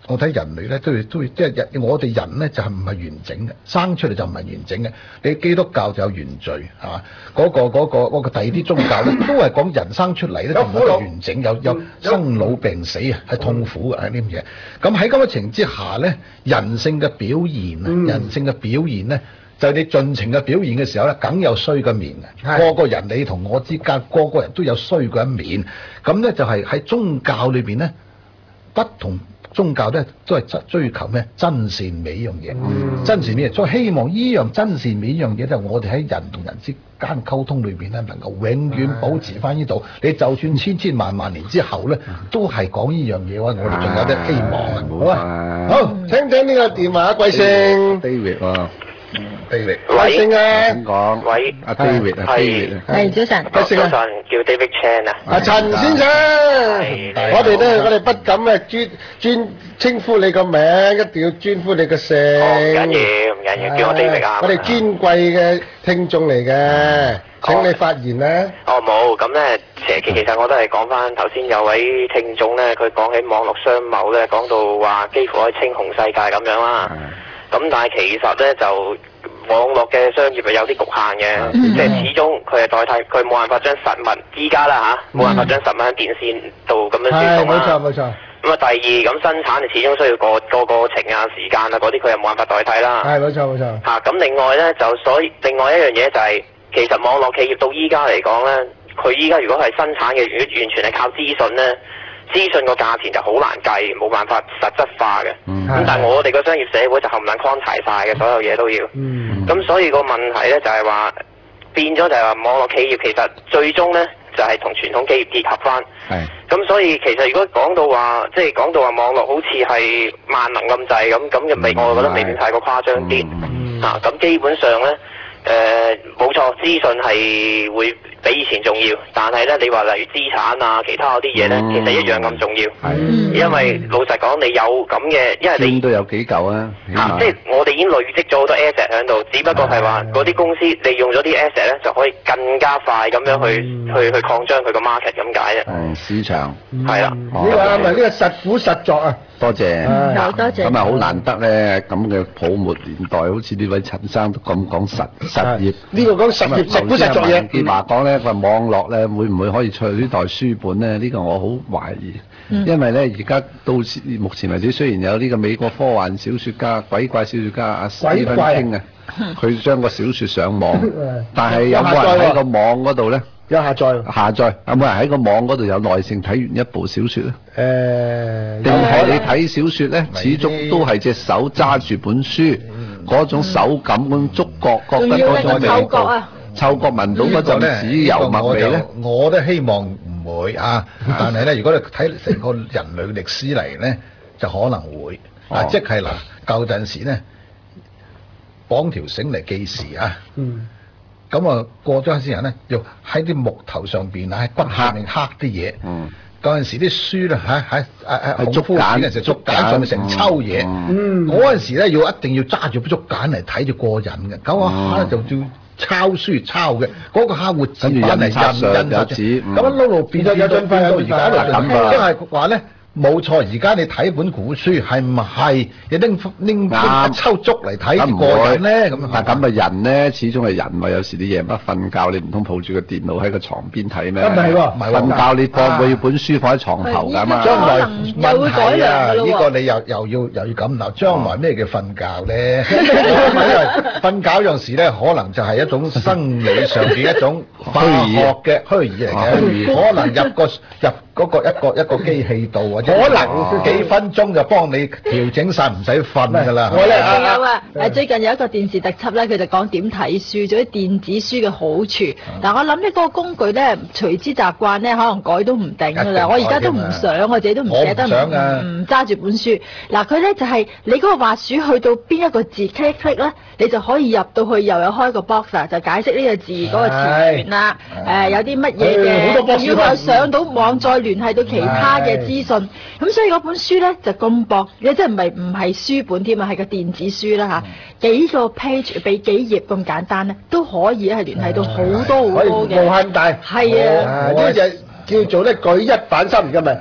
我睇人類咧都要都要即係人，我哋人咧就係唔係完整嘅，生出嚟就唔係完整嘅。你基督教就有原罪係嘛？嗰、個嗰、個嗰、個第二啲宗教咧都係講人生出嚟咧就唔係完整，有有生老病死啊，係痛苦嘅係呢啲嘢。咁喺咁嘅情之下咧，人性嘅表現啊，嗯、人性嘅表現咧。就係你盡情嘅表現嘅時候咧，梗有衰嘅面嘅。個個人你同我之間，個個人都有衰嘅一面。咁咧就係喺宗教裏邊咧，不同宗教咧都係追求咩真善美呢樣嘢。嗯、真善美，所以希望呢樣真善美呢樣嘢，就我哋喺人同人之間溝通裏邊咧，能夠永遠保持翻呢度。你就算千千萬萬年之後咧，都係講呢樣嘢嘅話，我哋仲有啲希望啊！好啊，好，聽聽呢個電話，貴姓 David 喎。David， 貴姓啊？ 點講？ 喂， 阿 David 啊 David 啊， 係早晨， 貴姓啊？ 早晨，叫 David Chan 啊。 阿陳先生，我哋咧，我哋不敢啊專專稱呼你個名，一定要專呼你個姓。 唔緊要，唔緊要，叫我 David 啊。 我哋尊貴嘅聽眾嚟嘅，請你發言啦。 哦，冇，咁咧，其實其實我都係講翻頭先有位聽眾咧，佢講起網絡商貿咧，講到話幾乎可以稱雄世界咁樣啦。咁但係其實咧就網絡嘅商業係有啲局限嘅，即係始終佢係代替佢冇辦法將實物依家啦嚇，冇辦法將實物喺電線度咁樣輸送啦。 係，冇錯冇錯。 咁啊，第二咁生產你始終需要個個過程啊、時間啊嗰啲，佢又冇辦法代替啦。 係，冇錯冇錯。 嚇咁另外咧就所以另外一樣嘢就係，其實網絡企業到依家嚟講咧，佢依家如果係生產嘅，如果完全係靠資訊咧。資訊個價錢就好難計，冇辦法實質化嘅。咁、嗯、但係我哋個商業社會就冚唪唥 quantify 晒嘅，所有嘢都要。咁、嗯、所以個問題咧就係話變咗就係話網絡企業其實最終咧就係、是、同傳統企業結合翻。咁所以其實如果講到話即係講到話網絡好似係萬能咁滯咁，咁嘅未我覺得未必太過誇張啲。嚇咁、嗯啊、基本上咧誒冇錯，資訊係會比以前重要，但係咧，你話例如資產啊，其他嗰啲嘢咧，其實一樣咁重要。係，因為老實講，你有咁嘅，因為你都有幾嚿啊。 啊，即係我哋已經累積咗好多 asset 喺度，只不過係話嗰啲公司利用咗啲 asset 咧，就可以更加快咁樣去去去擴張佢個 market 咁解啫。 係市場。 係啦。 呢個係咪呢個實股實作啊？ 多謝， 好多謝。 咁啊，好難得咧，咁嘅泡沫年代，好似呢位陳生都咁講實實業。 呢個講實業實股實作嘢。 佢話講咧，佢話網絡咧會唔會可以取呢代書本咧？呢個我好懷疑，因為咧而家到目前為止，雖然有呢個美國科幻小説家、鬼怪小説家阿史蒂芬卿啊，佢將個小説上網，但係有冇人喺個網嗰度咧？ 有下載， 下載有冇人喺個網嗰度有耐性睇完一部小説咧？ 誒， 定係你睇小説咧，始終都係隻手揸住本書，嗰種手感、嗰種觸覺，覺得嗰種味道，嗅覺聞到嗰陣豉油麥味咧， 我都希望唔會啊！但係咧，如果你睇成個人類歷史嚟咧，就可能會啊！即係嗱，舊陣時咧綁條繩嚟記時啊。嗯。咁啊，過咗一陣時人咧，要喺啲木頭上邊啊，喺骨上面刻啲嘢。嗯。嗰陣時啲書咧，喺喺誒誒竹簡嘅時候，竹簡上面成抽嘢。嗯。嗰陣時咧，要一定要揸住竹簡嚟睇就過癮嘅。咁啊，刻就要抄書抄嘅。嗰個刻活字版嚟印印刷紙。咁一路路變咗有張翻到而家一路咁，即係話咧。冇錯，而家你睇本古書係唔係你拎拎一抽竹嚟睇過癮咧？咁但咁嘅人咧，始終係人喎。有時你夜晚瞓覺，你唔通抱住個電腦喺個床邊睇咩？ 唔係喎， 瞓覺你放佢本書放喺床頭㗎嘛。 將來問題啊，呢個你又又要又要咁嗱，將來咩叫瞓覺咧？因為瞓覺有時咧，可能就係一種生理上嘅一種化學嘅虛擬嚟嘅，可能入個入嗰個一個一個機器度啊。可能幾分鐘就幫你調整晒，唔使瞓噶啦。 仲有啊，誒最近有一個電視特輯咧，佢就講點睇書，仲有電子書嘅好處。嗱，我諗呢嗰個工具咧，隨之習慣咧，可能改都唔定噶啦。我而家都唔想，我自己都唔捨得唔揸住本書。嗱，佢咧就係你嗰個滑鼠去到邊一個字 click click 咧，你就可以入到去，又有開個 box 啊，就解釋呢個字嗰個詞源啦。誒有啲乜嘢嘅，要有上到網再聯繫到其他嘅資訊。咁所以嗰本書咧就咁薄，你真係唔係唔係書本添啊，係個電子書啦嚇，幾個 page 俾幾頁咁簡單咧，都可以係聯繫到好多好多嘅， 無限大， 係啊， 呢隻叫做咧舉一反三，而家咪舉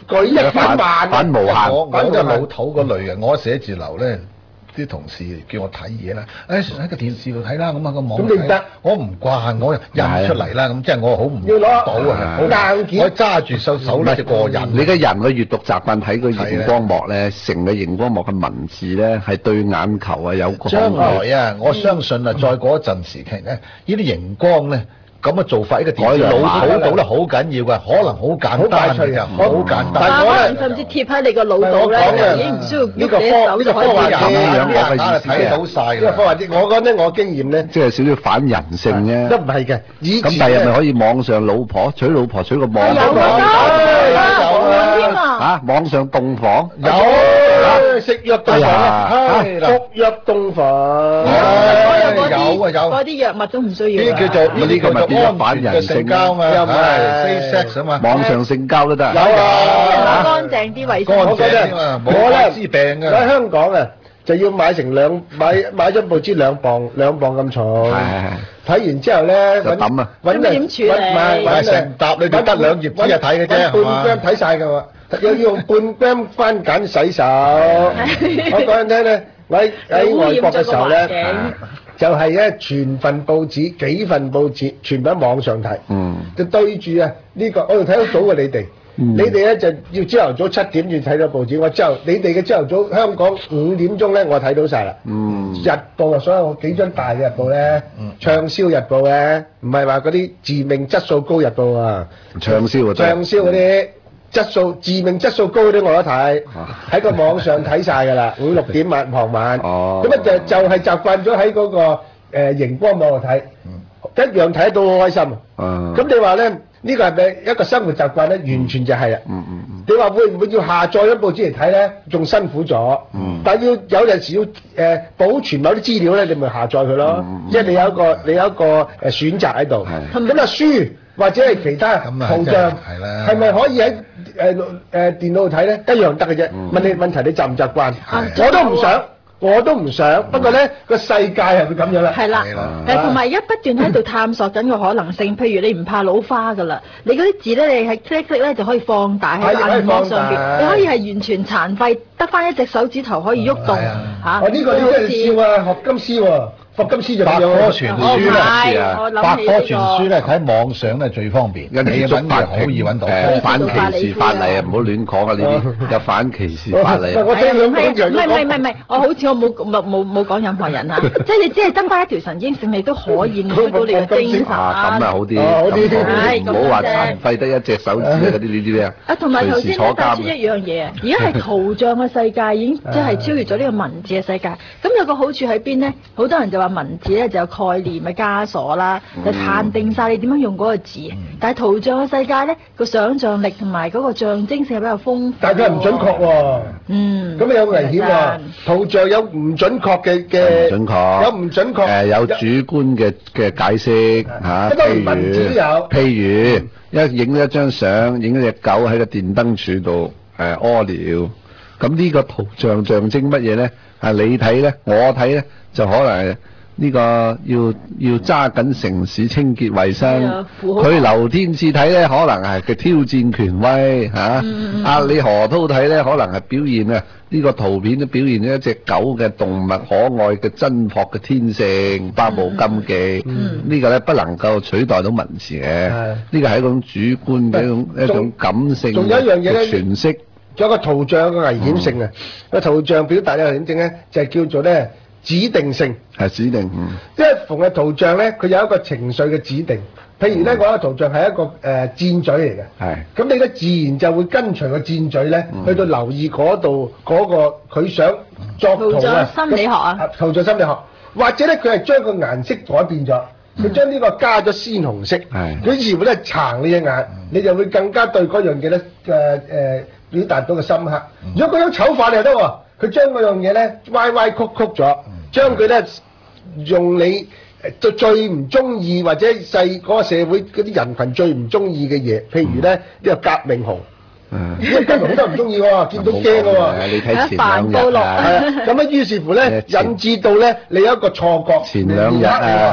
舉一反萬， 反無限。 我我就老土嗰類嘅，我寫字樓咧。啲同事叫我睇嘢啦，誒喺個電視度睇啦，咁啊個網咁你唔得， 我唔慣，我印出嚟啦，咁即係我好唔要攞到啊， 硬件， 我揸住手手咧就過癮。 你嘅人嘅閱讀習慣睇個熒光幕咧，成個熒光幕嘅文字咧係對眼球啊有個。 將來啊，我相信啊，再過一陣時期咧，呢啲熒光咧。咁嘅做法，呢個電視老土到咧好緊要嘅，可能好簡單嘅，好簡單。 但係可能甚至貼喺你個腦度咧，就已經唔需要喐你手就可以咁樣樣我嘅意思睇到晒呢個科幻啲，我覺得我經驗咧， 即係少少反人性啫。 都唔係嘅，以前咁第日咪可以網上老婆娶老婆娶個網有啊，添啊！ 嚇網上洞房有食藥洞房，服藥洞房， 有啊有。 嗰啲藥物都唔需要。 呢叫做呢啲叫做安全嘅性交嘛，又唔係 safe sex 啊嘛， 網上性交都得。 有啊， 乾淨啲衞生。 乾淨啊，冇艾滋病嘅。 喺香港啊，就要買成兩買買咗報紙兩磅兩磅咁重。睇完之後咧， 就抌啊！ 揾點處理？ 買成沓你哋得兩頁紙就睇嘅啫，係嘛？ 半 gram 睇曬㗎喎，又要用半 gram 番梘洗手。我講緊聽咧，我喺喺外國嘅時候咧。就係咧，全份報紙幾份報紙，全部喺網上睇，嗯、就對住啊呢個，我仲睇到早過你哋。嗯、你哋咧就要朝頭早七點要睇到報紙，我朝頭你哋嘅朝頭早香港五點鐘咧，我睇到晒啦。嗯、日報啊，所有幾張大嘅日報咧，嗯、暢銷日報咧，唔係話嗰啲致命質素高日報啊， 暢銷啊， 暢銷嗰啲。質素致命質素高啲我都睇，喺個網上睇晒㗎啦，五六點晚傍晚，咁啊就就係習慣咗喺嗰個誒熒光網度睇，一樣睇得到好開心。咁你話咧呢個係咪一個生活習慣咧？完全就係啦。你話會唔會要下載咗報紙嚟睇咧？仲辛苦咗，但係要有陣時要誒保存某啲資料咧，你咪下載佢咯。即係你有一個你有一個誒選擇喺度。咁啊書或者係其他圖像，係咪可以喺誒誒電腦度睇咧？一樣得嘅啫。問你問題，你習唔習慣？我都唔想，我都唔想。不過咧，個世界係會咁樣啦。 係啦，誒同埋而家不斷喺度探索緊個可能性。譬如你唔怕老花㗎啦，你嗰啲字咧，你係 click click 咧就可以放大喺個銀幕上邊，你可以係完全殘廢，得翻一隻手指頭可以喐動嚇。 我呢個你真係笑啊，學金絲喎。霍金斯就百科全書咧， 哦、 百科全書咧睇網上咧最方便， 因為觸犯好易揾到。 誒反歧視法例啊，唔好亂講啊！呢啲有反歧視法例。 我聽兩講就唔係唔係唔係，我好似我冇冇冇冇講任何人嚇，即係你只係得翻一條神經線，你都可以攞到你嘅精神。 啊，咁啊好啲，唔好話殘廢得一隻手指啊！嗰啲呢啲咩啊？同埋頭先咧帶出一樣嘢啊！而家係圖像嘅世界已經即係超越咗呢個文字嘅世界。咁有個好處喺邊咧？好多人就話文字咧就有概念嘅枷鎖啦，就限定晒你點樣用嗰個字。但係圖像嘅世界咧，個想像力同埋嗰個象徵性係比較豐富。 但係佢唔準確喎。嗯。咁有危險喎。圖像有唔準確嘅嘅。 準確。 有唔準確。 誒有主觀嘅嘅解釋嚇。譬如文字都有。 譬如一影咗一張相，影咗隻狗喺個電燈柱度誒屙尿。咁呢個圖像象徵乜嘢咧？係你睇咧，我睇咧，就可能係。呢個要要揸緊城市清潔衞生，佢劉天賜睇咧，可能係佢挑戰權威嚇；阿李河濤睇咧，可能係表現啊呢個圖片都表現咗一隻狗嘅動物可愛嘅真樸嘅天性，百無禁忌。呢個咧不能夠取代到文字嘅，呢個係一種主觀嘅一種一種感性嘅詮釋。 仲有個圖像嘅危險性啊！個圖像表達嘅危險性咧，就係叫做咧。指定性係指定，嗯、 因為逢嘅圖像咧，佢有一個情緒嘅指定。譬如咧，我、嗯、個圖像係一個誒、呃、箭嘴嚟嘅，係咁你咧自然就會跟隨個箭嘴咧，嗯、去到留意嗰度嗰個佢想作圖啊。 心理學啊， 圖像心理學，或者咧佢係將個顏色改變咗，佢、嗯、將呢個加咗鮮紅色，佢以前會咧撐你隻眼，嗯、你就會更加對嗰樣嘢咧誒誒表達到個深刻。嗯、如果嗰種醜化你又得喎，佢將嗰樣嘢咧歪歪曲曲咗。將佢咧用你最最唔中意或者細嗰個社會嗰啲人群最唔中意嘅嘢，譬如咧呢個革命紅，呢個革命紅都唔中意喎，見到驚嘅喎。 你睇前兩日啊， 咁啊於是乎咧引致到咧你有一個錯覺。 前兩日啊，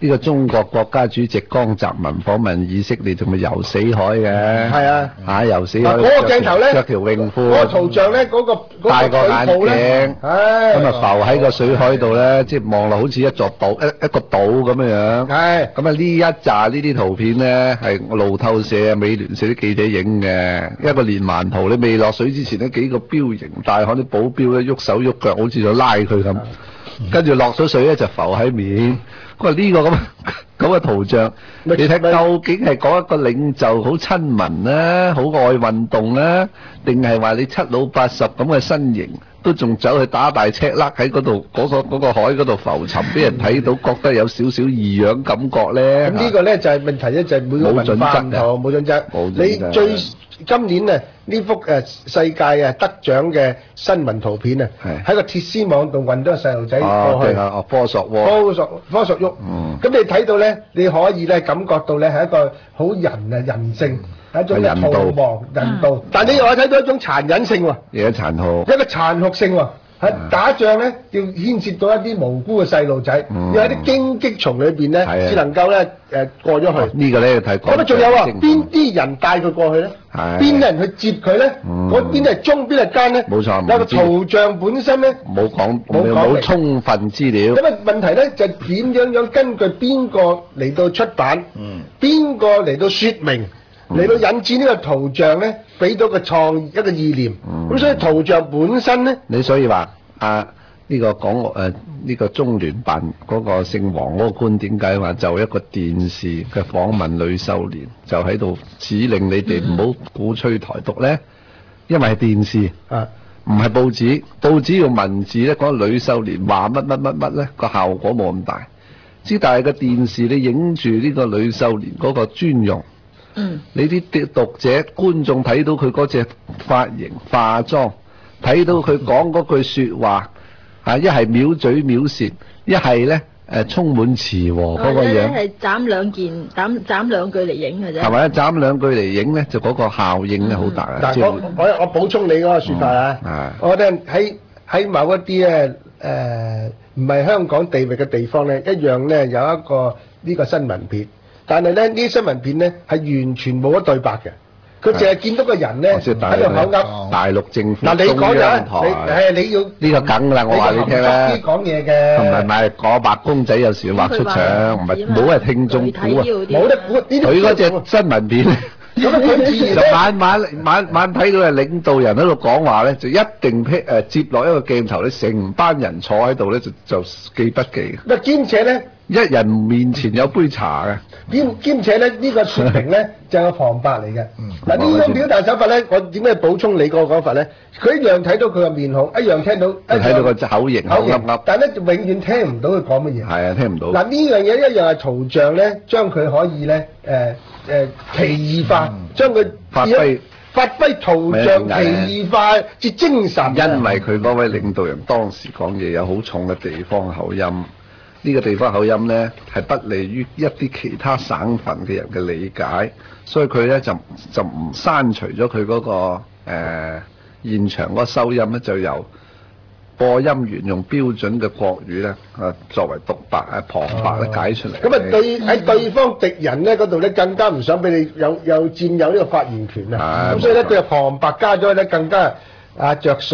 呢個中國國家主席江澤民訪問以色列，仲咪游死海嘅？ 係啊， 嚇游死海。 嗱嗰個鏡頭咧， 着條泳褲， 嗰個圖像咧，嗰個嗰戴個眼水泡咧， 鏡，咁啊浮喺個水海度咧，即係望落好似一座島一一個島咁樣樣。 係。 咁啊呢一紮呢啲圖片咧係路透社啊、美聯社啲記者影嘅，一個連環圖。你未落水之前呢，幾個彪形大漢啲保鏢咧喐手喐腳，好似就拉佢咁。跟住落咗水咧就浮喺面。佢話呢個咁咁嘅圖像，你睇究竟係講一個領袖好親民咧，好愛運動咧，定係話你七老八十咁嘅身形，都仲走去打大赤甩喺嗰度嗰個嗰個海嗰度浮沉，俾人睇到覺得有少少異樣感覺咧。 咁呢個咧就係問題咧，就係每個文化唔同，冇準則。你最今年啊呢幅誒世界啊得獎嘅新聞圖片啊，喺個鐵絲網度運咗個細路仔過去。 哦，科索沃。 科索科索沃。咁你睇到咧，你可以咧感覺到咧係一個好人啊人性，係一種嘅逃亡人道。但你又可以睇到一種殘忍性喎。 有殘酷。 一個殘酷性喎。喺打仗咧，要牽涉到一啲無辜嘅細路仔，要喺啲荊棘叢裏邊咧，先能夠咧誒過咗去。 呢個咧要睇。 咁啊，仲有啊，邊啲人帶佢過去咧？邊啲人去接佢咧？嗰邊係中，邊係奸咧？ 冇錯。 有個圖像本身咧， 冇講冇冇充分資料。 咁啊問題咧就點樣樣根據邊個嚟到出版？邊個嚟到説明？嚟到引致呢個圖像咧，俾到個創意一個意念。咁所以圖像本身咧， 你所以話啊呢個講誒呢個中聯辦嗰個姓黃嗰個官點解話就一個電視嘅訪問女秀蓮，就喺度指令你哋唔好鼓吹台獨咧？因為係電視啊，唔係報紙。報紙用文字咧講女秀蓮話乜乜乜乜咧，個效果冇咁大。之但係個電視你影住呢個女秀蓮嗰個尊容。嗯，你啲讀者觀眾睇到佢嗰隻髮型化妝，睇到佢講嗰句說話，啊一係藐嘴藐舌，一係咧誒充滿慈和嗰個樣， 係斬兩件斬斬兩句嚟影嘅啫。 係咪？斬兩句嚟影咧，就嗰個效應咧好大啊！ 但係我我我補充你嗰個說法啊，我覺得喺喺某一啲咧誒唔係香港地域嘅地方咧，一樣咧有一個呢個新聞片。但係咧，呢啲新聞片咧係完全冇得對白嘅，佢淨係見到個人咧喺度口噏。 大陸政府嗱，你講咗，你誒你要呢個梗啦，我話你聽啦。 啲講嘢嘅， 同埋咪個白公仔有時要畫出場，唔係冇係聽眾估啊， 冇得估。 佢嗰隻新聞片， 咁啊佢自然就晚晚晚晚睇到係領導人喺度講話咧，就一定劈誒接落一個鏡頭咧，成班人坐喺度咧就就記筆記。 咪兼且咧， 一人面前有杯茶嘅。 兼兼且咧，呢個説明咧就係個旁白嚟嘅。嗱呢種表達手法咧，我點解補充你個講法咧？佢一樣睇到佢個面孔，一樣聽到， 睇到個口型口噏噏， 但係咧就永遠聽唔到佢講乜嘢。 係啊，聽唔到。嗱呢樣嘢一樣係圖像咧，將佢可以咧誒誒奇異化，將佢發揮發揮圖像奇異化之精神。 因為佢嗰位領導人當時講嘢有好重嘅地方口音。呢個地方口音呢，係不利於一啲其他省份嘅人嘅理解，所以佢呢就就唔刪除咗佢嗰個誒、呃、現場嗰個收音呢，就由播音員用標準嘅國語呢，啊作為獨白啊旁白咧解出嚟。 咁啊對喺對方敵人呢嗰度呢，更加唔想俾你有有佔有呢個發言權啊，咁所以呢，佢就旁白加咗呢更加。啊着數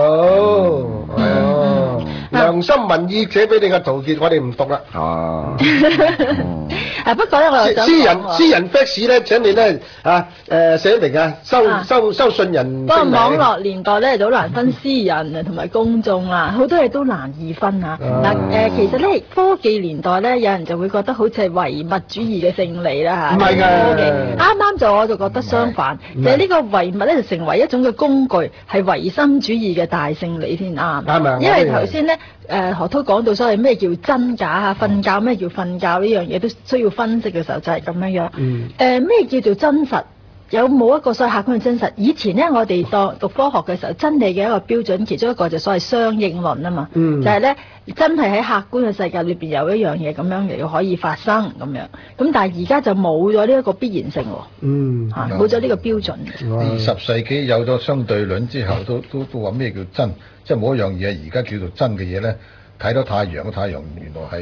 哦，良心民意寫俾你嘅陶傑，我哋唔讀啦。 哦， 啊不過咧，我又想私人私人 fax 咧，請你咧啊誒寫明啊，收收收信人。 不過網絡年代咧，就好難分私人啊同埋公眾啦，好多嘢都難以分啊。嗱誒，其實咧科技年代咧，有人就會覺得好似係唯物主義嘅勝利啦嚇。 唔係㗎， 科技啱啱就我就覺得相反，就係呢個唯物咧就成為一種嘅工具，係唯心主義嘅大勝利先啱。 啱啊！ 因為頭先咧誒何濤講到所謂咩叫真假啊，瞓覺咩叫瞓覺呢樣嘢都需要分析嘅時候就係咁樣樣。 嗯。 誒咩叫做真實？有冇一個所謂客觀嘅真實？以前咧，我哋當讀科學嘅時候，真理嘅一個標準，其中一個就所謂相應論啊嘛。嗯。就係咧，真係喺客觀嘅世界裏邊有一樣嘢咁樣嚟可以發生咁樣。咁但係而家就冇咗呢一個必然性喎。 嗯。 嚇，冇咗呢個標準。 二十世紀有咗相對論之後，都都都話咩叫真？即係冇一樣嘢而家叫做真嘅嘢咧。睇到太陽，太陽原來係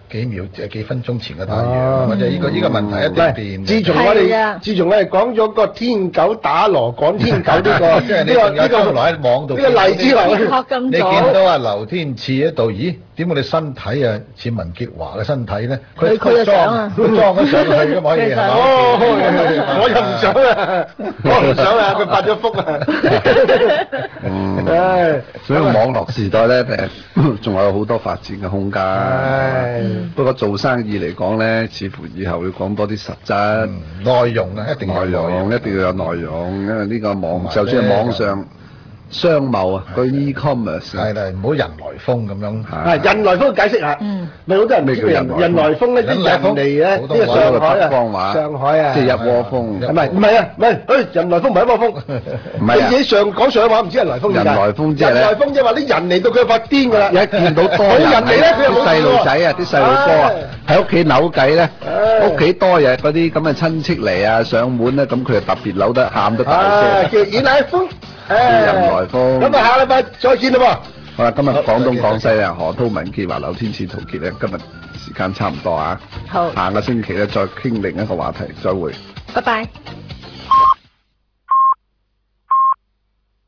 幾秒誒幾分鐘前嘅太陽，或者呢個呢個問題一定變。 自從我哋自從我哋講咗個天狗打鑼趕天狗呢個即係你呢個呢個仲有喺網度呢個荔枝樓， 你見到阿劉天賜喺度，咦？點解你身體啊似文潔華嘅身體咧？佢佢裝佢裝咗上去噶嘛？可以係嘛？ 我又唔想啊，我唔想啊，佢發咗福啊。 嗯，所以網絡時代咧，誒，仲有好多發展嘅空間。不過做生意嚟講咧，似乎以後要講多啲實質內容啊，一定內容，一定要有內容，因為呢個網就算係網上商貿啊，個 e-commerce 係啦，唔好人來瘋咁樣。 係人來瘋解釋下，咪好多人唔知人人來瘋咧，啲人嚟咧，呢個上海啊，上海啊， 即係一窩蜂。 唔係唔係啊，唔係，誒人來瘋唔係一窩蜂， 唔係啊， 你自己上講上海話唔知人來瘋點解？ 人來瘋即係咧， 人來瘋即係話啲人嚟到佢發癲㗎啦， 一見到多人人嚟咧，佢又冇細路仔啊，啲細路哥啊，喺屋企扭計咧，屋企多日嗰啲咁嘅親戚嚟啊上門咧，咁佢就特別扭得喊得大聲。 叫人來瘋。 人來瘋。 咁啊，下禮拜再見啦喎！ 好啦，今日廣東廣西啊，何濤、文傑、華、劉天賜、陶傑咧，今日時間差唔多啊。 好。 下個星期咧，再傾另一個話題，再會。 拜拜。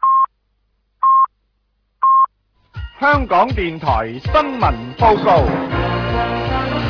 香港電台新聞報告。